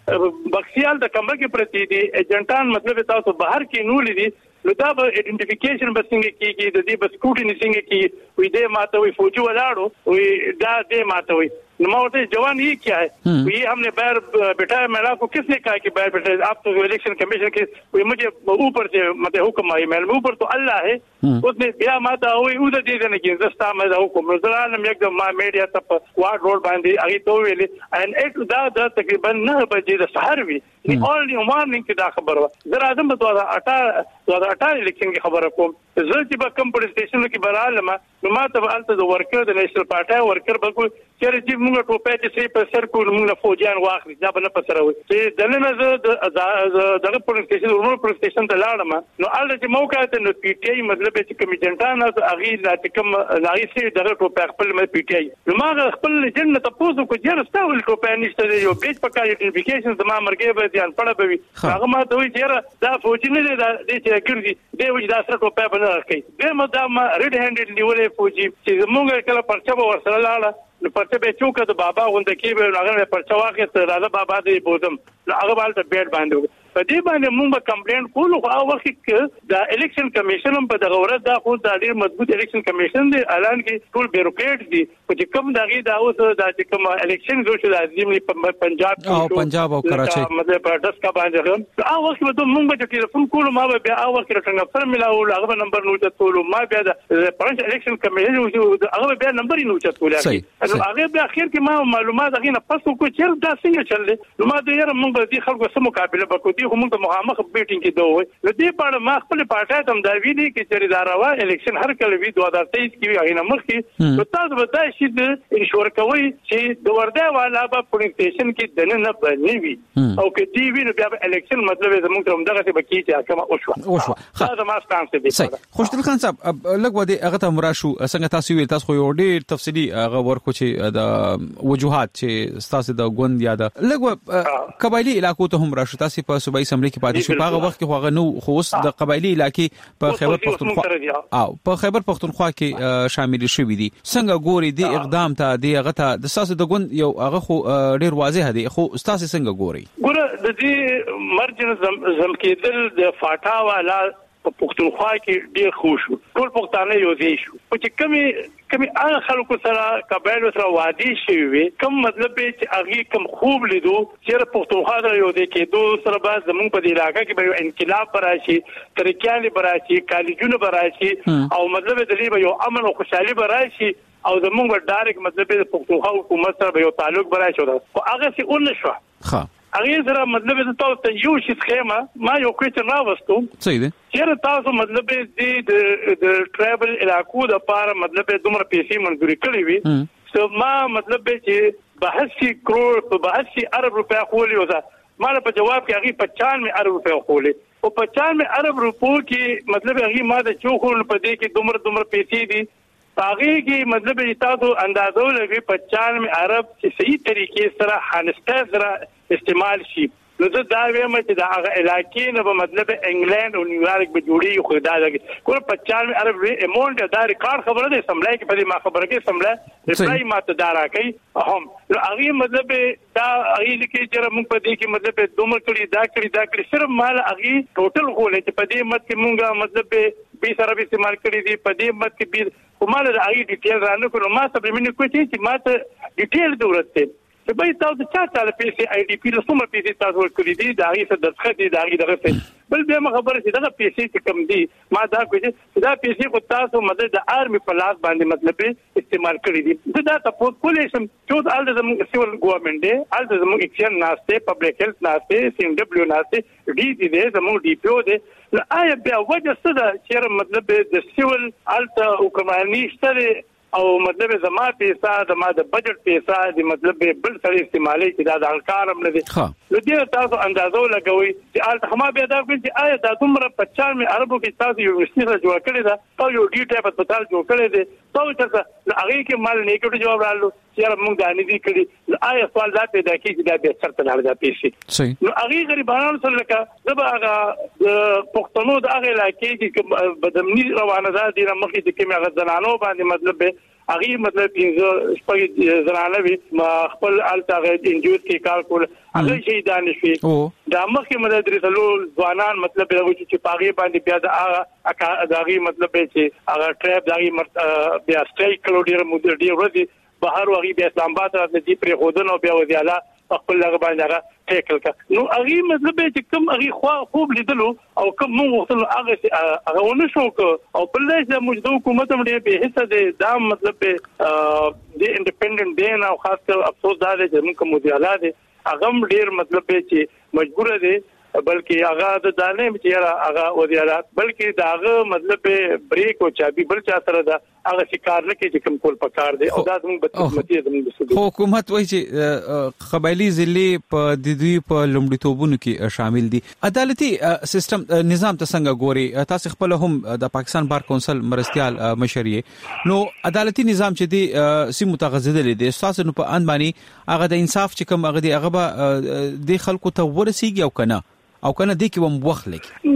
بخشیال د کمره کې پرتی دي ایجنټان مطلب تاسو بهر کې نو لیدي نو دا به ایڈنټیفیکیشن به څنګه کیږي د دې به سکوټینی څنګه کیږي وې دې ماته وې فوجي ولاړو وې دا دې ماته وې نو ما ورته جوان یہ کیا ہے یہ ہم نے باہر بٹھایا میرا کو کس نے کہا کہ باہر بٹھائے آپ تو الیکشن کمیشن کے وہ مجھے اوپر سے مطلب حکم آئی میں اوپر تو اللہ ہے اس نے بیا ماتا ہوئی ادھر دے دینے کی دستا میں حکم عالم ایک دم میڈیا تب واٹ روڈ باندھی اگی تو ویلی اینڈ ایٹ دا دا تقریباً نہ بجے دا سحر بھی اونلی مارننگ کی دا خبر ہوا ذرا اعظم تو اٹھارہ دو ہزار اٹھارہ الیکشن کی خبر کو زلتی با کم پولیس سٹیشن کی برالما نو ما ته الته د ورکر د نېشنل پارټي ورکر بلکې چې چې موږ ټوپه چې سي په سر کو موږ فوجیان واخلي دا بل په سره وي چې دنه زه دغه پولیس سټیشن ورور پولیس سټیشن ته لاړم نو الته چې موقع ته نو پی ټي آی مطلب چې کمیټنټان اغي لا کوم لاغي سي دغه ټوپه خپل مې پی ټي آی نو ما خپل جن ته پوسو کو جره ستاول ټوپه نشته یو بیچ پکا ایډنټیفیکیشن زما مرګه به ځان پړه بوي هغه ما ته وی چې دا فوجي نه دی دا چې ګرځي دی وځي دا سره ټوپه بنه کوي به مدام ریډ هاندډ نیولې فوجي چې موږ کله پرچا ورسره لاله نو پرچا به چوکه د بابا غونډه کې به هغه پرچا واخې راځه بابا دې بوزم هغه بالته بیٹ باندې په دې باندې موږ کمپلینټ کوو خو هغه وخت کې د الیکشن کمیشن هم په دغه ورځ دا خو د ډیر مضبوط الیکشن کمیشن دی اعلان کې ټول بیوروکریټ دي چې کوم دغه دا اوس د کوم الیکشن جو شو د عظیم پنجاب او پنجاب او کراچي مطلب په داس کا باندې هغه وخت به موږ به ټلیفون کوو ما به هغه وخت رټنګ پر ملاو هغه نمبر نو چتولو ما بیا د پرنس الیکشن کمیشن هغه بیا نمبر نو چتولو هغه بیا اخر کې ما معلومات هغه نه پسو کو چیر دا څنګه چل نو ما د یاره موږ د خلکو سره مقابله وکړو دي هم د مخامخ میټینګ کې دوه نو دې په ما خپل پارټای ته دا ویلي چې چې دا راوا الیکشن هر کله وی two thousand twenty کې وی هغه مخ کې نو تاسو به دا شي د انشور کوي چې د ورده والا په پولیس سټیشن کې دنه نه بنوي وي او کې دی وی نو بیا الیکشن مطلب زموږ ته دغه څه بکی چې کومه اوشو اوشو دا ما ستانس دي خوشدل خان صاحب لږ ودی هغه ته مراشو څنګه تاسو ویل تاسو یو ډیر تفصیلی هغه ورکو چې د وجوهات چې تاسو د غوند یاد لږ قبایل قبایلی علاقو ته هم راشي تاسو په صوبایي اسمبلی کې پاتې شو په هغه وخت کې هغه نو خو اوس د قبایلی علاقې په خیبر پختونخوا او په خیبر پختونخوا کې شامل شوي دي. څنګه ګوري دی اقدام ته دی هغه ته د ساسو د ګوند یو هغه خو ډیر واضح دی خو تاسو څنګه ګوري؟ ګوره د دې مرجن زم کېدل د فاټا والا په پختونخوا کې ډیر خوش ټول پښتانه یو ځای شو چې کمی کمی هغه خلکو سره قبایل سره وادي شوی کوم مطلب چې هغه کوم خوب لیدو چې پښتونخوا د یو ځای کې دوه سره باز زموږ په علاقې کې به انقلاب براشي ترکیان براشي کالجونه براشي او مطلب د دې یو امن او خوشحالي براشي او زموږ ډایرک مطلب د پښتونخوا حکومت سره یو تعلق براشي او هغه سي اون شو ها هغه سره مطلب د تاسو یو شي خیمه ما یو کوچ راوستو صحیح دی چې تاسو مطلب د د ټریبل علاقو د پاره مطلب دومره پیسې منځوري کړې وي سو ما مطلب چې بهشي کروڑ په بهشي ارب روپیا خولي وځه ما په جواب کې هغه پچانوي ارب روپیا خولي او پچانوي ارب روپو کې مطلب هغه ما د چوخول په دې کې دومره دومره پیسې دي هغه کې مطلب تاسو اندازو لګي پچانوي ارب چې صحیح طریقې سره هانسته سره استعمال شي نو زه دا وایم چې دا هغه علاقې نه په مطلب انګلند او نیویارک به جوړي خو دا لګي کول پچانوي ارب اماونت دا ریکارډ خبره ده سملای کې په دې ما خبره کې سملای ریپلای ماته دا راکې هم نو هغه مطلب دا هغه کې چې موږ په دې کې مطلب دومره کړي دا کړي دا کړي صرف مال هغه ټوټل خولې چې په دې مت کې موږ مطلب به سره به استعمال کړی دي په دې مت کې به کومه د هغه ډیټیل رانه کړو ما ته به مینه کوي چې ما ته ډیټیل ضرورت دی چې به تاسو چا چاله پیسې آی ډی پی له کومه پیسې تاسو ورکړي دي دا هغه څه دغه دي دا هغه دغه بل به خبره چې دا پیسې چې کم دي ما دا کوي چې دا پیسې کو تاسو مدد د آرمي په لاس باندې مطلب استعمال کړی دي دا تاسو کولای شم چې ال د سیول ګورنمنت دی ال د زموږ اکشن ناشته پبلک هیلث ناشته سی ام ډبلیو ناشته ډي دي دي زموږ ډي پی او دي آیا بیا وجه څه ده چې مطلب د سیول الته حکومتي شته او مطلب زما پیسې د ما د بجټ پیسې د مطلب بل سره استعمالي چې دا د کارم نه دي نو دې تاسو اندازو لګوي چې الته ما به دا کوي چې آیا د دومره پچانوي اربو کې تاسو یو وسیله جوړ کړی دا او یو ډي ټایپ هسپتال جوړ کړی دی تاسو څه هغه کې مال نه کېږي جواب رالو چې موږ د انې دي کړی آیا سوال دا پیدا کیږي چې دا به چرته نه راځي پیسې نو هغه غریبانو سره لکه زبا هغه پښتنو د هغه علاقې کې بدمنی روانه ده د مخې د کیمیا غزنانو باندې مطلب هغه مطلب چې شپږ زنانه وي ما خپل الټاغه انجوز کې کار کول هغه شي دانشي دا مخکې مدرسلو ځوانان مطلب چې پاغي باندې بیا د هغه داغي مطلب چې هغه ټریپ داغي بیا سټریک کلو ډیر مدیر ډیر ورځي بهر وغي بیا اسلام آباد راځي پرې خودنو بیا وځاله خپل لغه باندې هغه ټیکل کا نو هغه مطلب چې کوم هغه خو خوب لیدلو او کوم موږ وختلو هغه هغه ونه شو او بل چې موږ د حکومت هم دې به حصہ دې دا مطلب د انډیپندنت دی نه خاص کر افسوس دا دی چې موږ کوم وځاله دي هغه ډیر مطلب چې مجبور دي بلکې هغه د دانه چې هغه وځاله بلکې داغه مطلب بریک او چابي بل چا سره دا هغه شکار نه کې چې کوم کول پکار دي او دا زموږ بدقسمتي زموږ حکومت وایي چې قبایلی ضلع په د دوی په لومړیتوبونو کې شامل دي. عدالتي سیستم نظام ته څنګه ګوري تاسو خپل هم د پاکستان بار کونسل مرستيال مشري نو عدالتي نظام چې دی سیمه متغزدل دي تاسو نو په ان باندې هغه د انصاف چې کوم هغه دی هغه د خلکو ته ورسیږي او کنه او کنه د کې وم وخت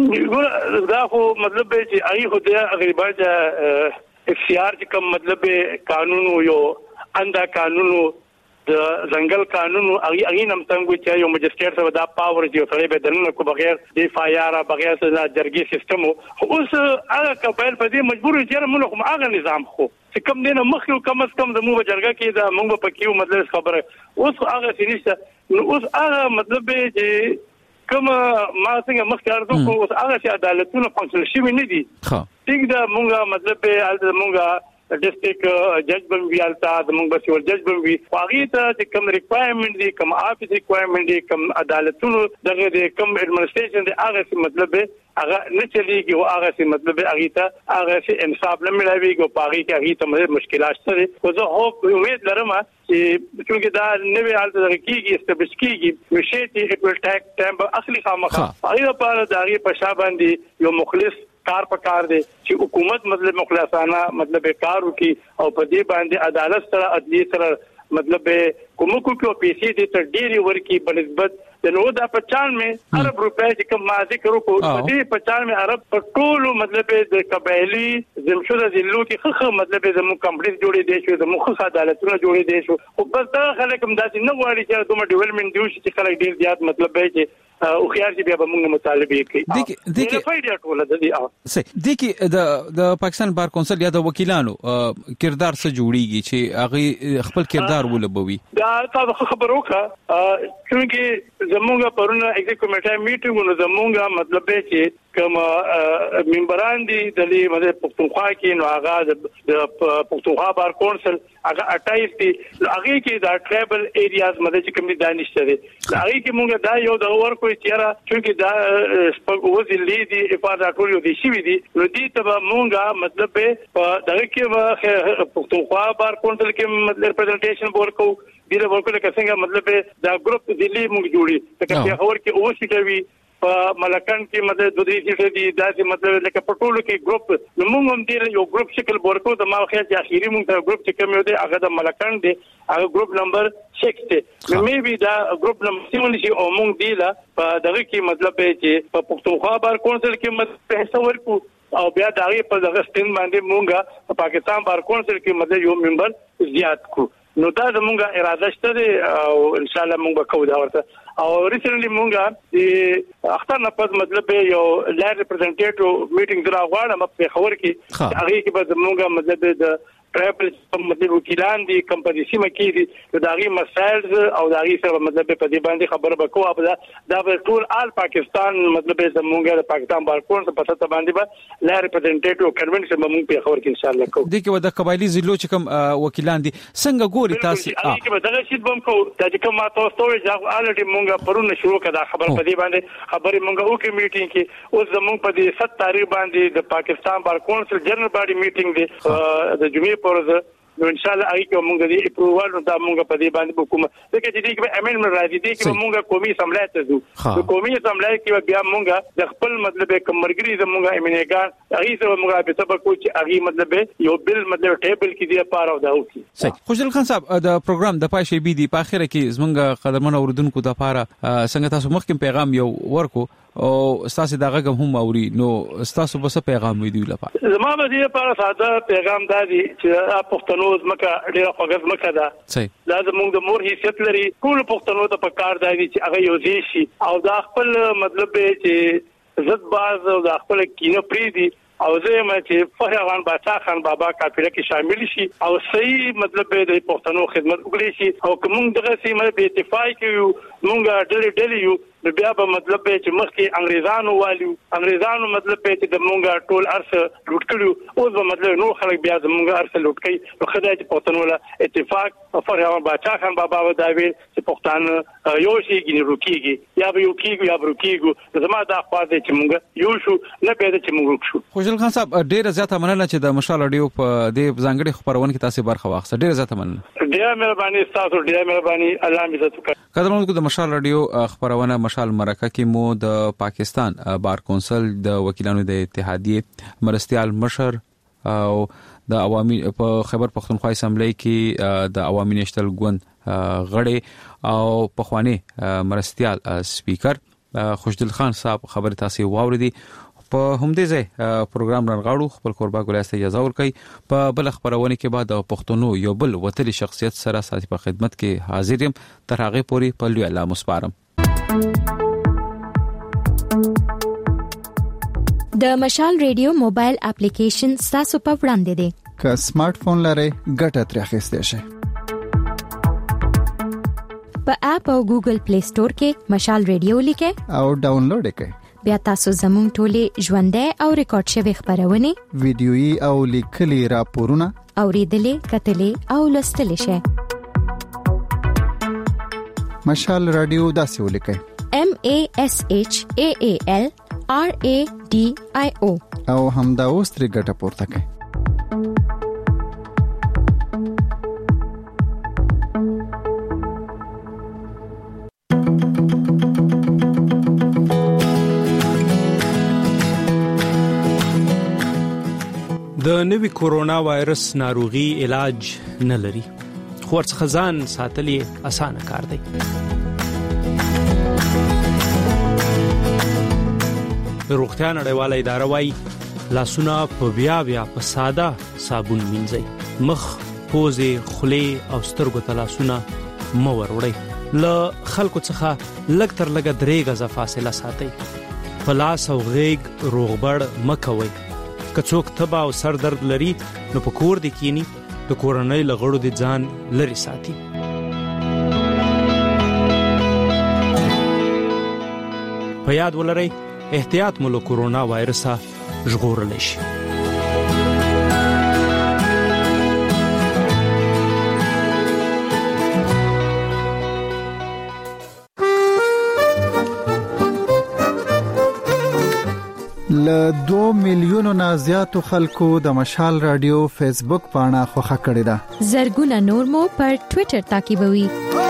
لګي دا خو مطلب چې ای خو د غریبانه اختیار چې کوم مطلب قانون یو اندا قانون د ځنګل قانون هغه هغه نم څنګه چې یو مجسټر سره دا پاور چې سره به دنه کو بغیر د فایار بغیر سره جرګي سیستم اوس هغه قبایل په دې مجبور چې موږ کوم هغه نظام خو چې کوم دینه مخ یو کم از کم د موږ جرګه کې دا موږ په کېو مطلب خبره اوس هغه سینیسته نو اوس هغه مطلب چې کوم ما څنګه مخکې ارزو کو اوس هغه چې عدالتونه فنکشن شي نه دي ها ټیک دا موږ مطلب به موږ ډیسټریکټ جج بم ویالتا د موږ بسول جج بم وی واغی ته چې کوم ریکوایرمنٹ دي کوم افیس ریکوایرمنٹ دي کوم عدالتونو دغه د کوم ایڈمنسټریشن دي هغه مطلب هغه نه چلیږي او هغه مطلب هغه ته هغه انصاف نه ملويږي او پاغي کې هغه ته مشکلات شته خو زه هوپ امید لرم چې چې دا نوې حالت کېږي استبش کېږي وشي ټي ول ټیک ټایم اخلي خامخا هغه لپاره د هغه په شابه باندې یو مخلص کار پکار دي چې حکومت مطلب مخلصانه مطلب کار وکي او په دې باندې عدالت سره عدالت سره مطلب کوم کو کو پیسې دې تر ډېری ورکی په نسبت نو دا پچانوے ارب روپے چې کوم ما ذکر وکړو په دې پچانوے ارب په ټول مطلب د قبایلی زمشوره ضلعو کې خخ مطلب زمو کمپلیټ جوړې دي شو زمو خخ عدالتونه جوړې دي شو او بس دا خلک هم داسې نه غواړي چې دومره ډیولپمنٹ دی چې خلک ډیر زیات مطلب به چې او خيار چې بیا به موږ مطالبه کوي د د فائدې ټول د دې اه صحیح د کې د د پاکستان بار کونسل یا د وکیلانو کردار څه جوړیږي چې هغه خپل کردار ولبوي دا تاسو خبرو کا چې زموږ پرونه ایگزیکټیو کمیټه میټینګونو زموږ مطلب چې کوم ممبران دي د دې پښتونخوا کې نو هغه د پښتونخوا بار کونسل هغه اټایس دي هغه کې دا ټریبل ایریاز مده چې کوم دي دانشته دي هغه کې موږ دا یو د اور کوئی چیرې چې دا وزیر لیدي افاده ټول دي شي دي نو دې ته موږ مطلب دغه کې پښتونخوا بار کونسل کې مطلب ریپرزنټیشن ورکو ډیره ورکو لکه څنګه مطلب دا ګروپ دلی موږ جوړي لکه خبر کې او سیټوي په ملکان کې مدد د دې چې دي دا مطلب لکه پټولو کې ګروپ نو موږ هم دې یو ګروپ شکل ورکو د ما خیال چې اخیری موږ ته ګروپ چې کوم یو دی هغه د ملکان دی هغه ګروپ نمبر شش دی نو مې بي دا ګروپ نمبر سیمون شي او موږ دی لا په دغه کې مطلب چې په پښتونخوا بار کونسل کې مطلب حصہ ورکو او بیا دغه په دغه ستین باندې موږ په پاکستان بار کونسل کې مطلب یو ممبر زیات کو نو دا زموږه اراده شته او ان شاء الله موږ کوو دا ورته او ریسنټلی موږ د اختر نه پد مطلب یو لایو ریپرزنټیټیو میټینګ درا غواړم په خبر کې هغه کې به موږ مطلب د ټریبل مطلب وکیلان دي کمپنی سیمه کې دي د هغه مسائل او د هغه سره مطلب په دې باندې خبره وکړو دا دا ټول آل پاکستان مطلب زموږه د پاکستان بار کونسل په ست باندې به لایو ریپرزنټیټیو کنونشن موږ په خبر کې ان شاء الله کوو د کې د قبایلی ضلعو چې کوم وکیلان دي څنګه ګوري تاسو هغه کې به دغه شی بم کو د کوم تاسو ته ځاو الټي موږ پرونه شروع کړه خبر په دې باندې خبرې موږ وکړو میټینګ کې اوس زموږ په دې ست تاریخ باندې د پاکستان بار کونسل جنرال باډي میټینګ دی د جمعې پرځ نو ان شاء الله اې کوم موږ دې اپرووال نو دا موږ په دې باندې حکومت دغه چې دې کې امندمنت راځي دې کې موږ قومي اسمبلی ته ځو د قومي اسمبلی کې بیا موږ د خپل مطلب کومرګري زموږ امنیګان هغه سره موږ به سبا کوم چې هغه مطلب یو بل مطلب ټیبل کې دی پاره دا وکی صحیح خوشحال خان صاحب د پروګرام د پای شی بي دي په اخر کې زموږ قدرمن اوردونکو د پاره څنګه تاسو مخکې پیغام یو ورکو او استاد دا غږ هم اوري نو استاد په څه پیغام وی دی لپاره زما به دې لپاره ساده پیغام دی چې پښتنو زمکه ډیره خوږه زمکه ده صحیح دا زموږ د مور حیثیت لري ټول پښتنو ته په کار دی چې هغه یو ځای شي او دا خپل مطلب چې عزت باز او دا خپل کینه پری دي او زه ما چې فخر خان باچا خان بابا قافله کې شامل شي او صحیح مطلب د پښتنو خدمت وکړي شي او کوم دغه سیمه په اتفاق کې مونږه ډېر ډېر یو بیا به مطلب چې مخکې انګريزانو والیو انګريزانو مطلب چې د مونږه ټول ارث لوټ کړو او به مطلب نو خلک بیا د مونږه ارث لوټ کړي نو خدای چې پښتنو له اتفاق فخر خان باچا خان بابا وداوي چې پښتون یو شي کې روکيږي یا به یو کېږي یا به روکيږي زما دا خواږه چې مونږ یو شو نه پیدا چې مونږ شو خوشحال خان صاحب ډېر زیاته مننه چې د مشال اډیو په دې ځانګړي خبرونه کې تاسو برخه واخیسته ډېر زیاته مننه ډېر مهرباني تاسو ډېر مهرباني الله دې عزت وکړي قدرمنو د مشال اډیو خبرونه مشال مرکه کې مو د پاکستان بار کونسل د وکیلانو د اتحادیه مرستيال مشر او د عوامي په خیبر پختونخوا اسمبلی کې د عوامي نېشنل ګوند غړي او پخوانی مرستيال سپیکر خوشدل خان صاحب خبر تاسو واوریدي په همدې ځای پروګرام رنغاړو خپل قربا ګلاسته اجازه ورکړي په بل خبرونه کې بعد پښتونو یو بل وتلی شخصیت سره ساتي په خدمت کې حاضر يم تر هغه پوري په لوی الله مسپارم د مشال ریډیو موبایل اپلیکیشن تاسو په وړاندې دی که سمارټ فون لرئ ګټه ترې اخیستئ شئ په اپ او ګوګل پلی سٹور کې مشال ریډیو لیکئ او ډاونلوډ کړئ بیا تاسو زموږ ټولې ژوندۍ او ریکارډ شوی خبرونه ویډیويي او لیکلي راپورونه اوریدلې کتلې او لوستلې شئ مشال رادیو داسې ولیکئ M A S H A A L R A D I O او همدا اوس ترې ګټه پورته کړئ د نوي کورونا وایرس ناروغي علاج نه لري خو ورڅخه ځان ساتل اسانه کار دی روغتیا نړیواله اداره وايي لاسونه په بیا بیا په ساده صابون مینځئ. مخ، پوزې، خولې او سترګو ته لاسونه مه وروړئ. له خلکو څخه لږ تر لږه درې غزه فاصله ساتئ. په لاس او غېږ روغبړ مه کوئ. که څوک تبه او سر درد لري نو په کور دې کینی، د کورنۍ له غړو دې ځان لرې ساتي. په یاد ولرئ احتیاط مو له کورونا وایرسه ژغورلی شي. له دو میلیونو نه زیاتو خلکو د مشال رادیو فیسبوک پاڼه خوښه کړې ده. زرګونه نور مو پر ټوئیټر تعقیبوي.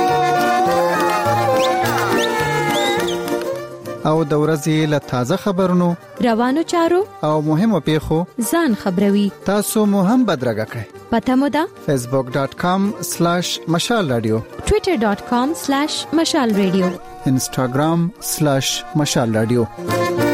او د ورځې له تازه خبرونو، روانو چارو او مهمو پیښو ځان خبروي. تاسو مو هم بدرګه کړئ. پته مو ده facebook dot com slash mashal radio، twitter dot com slash mashal radio، instagram slash mashal radio.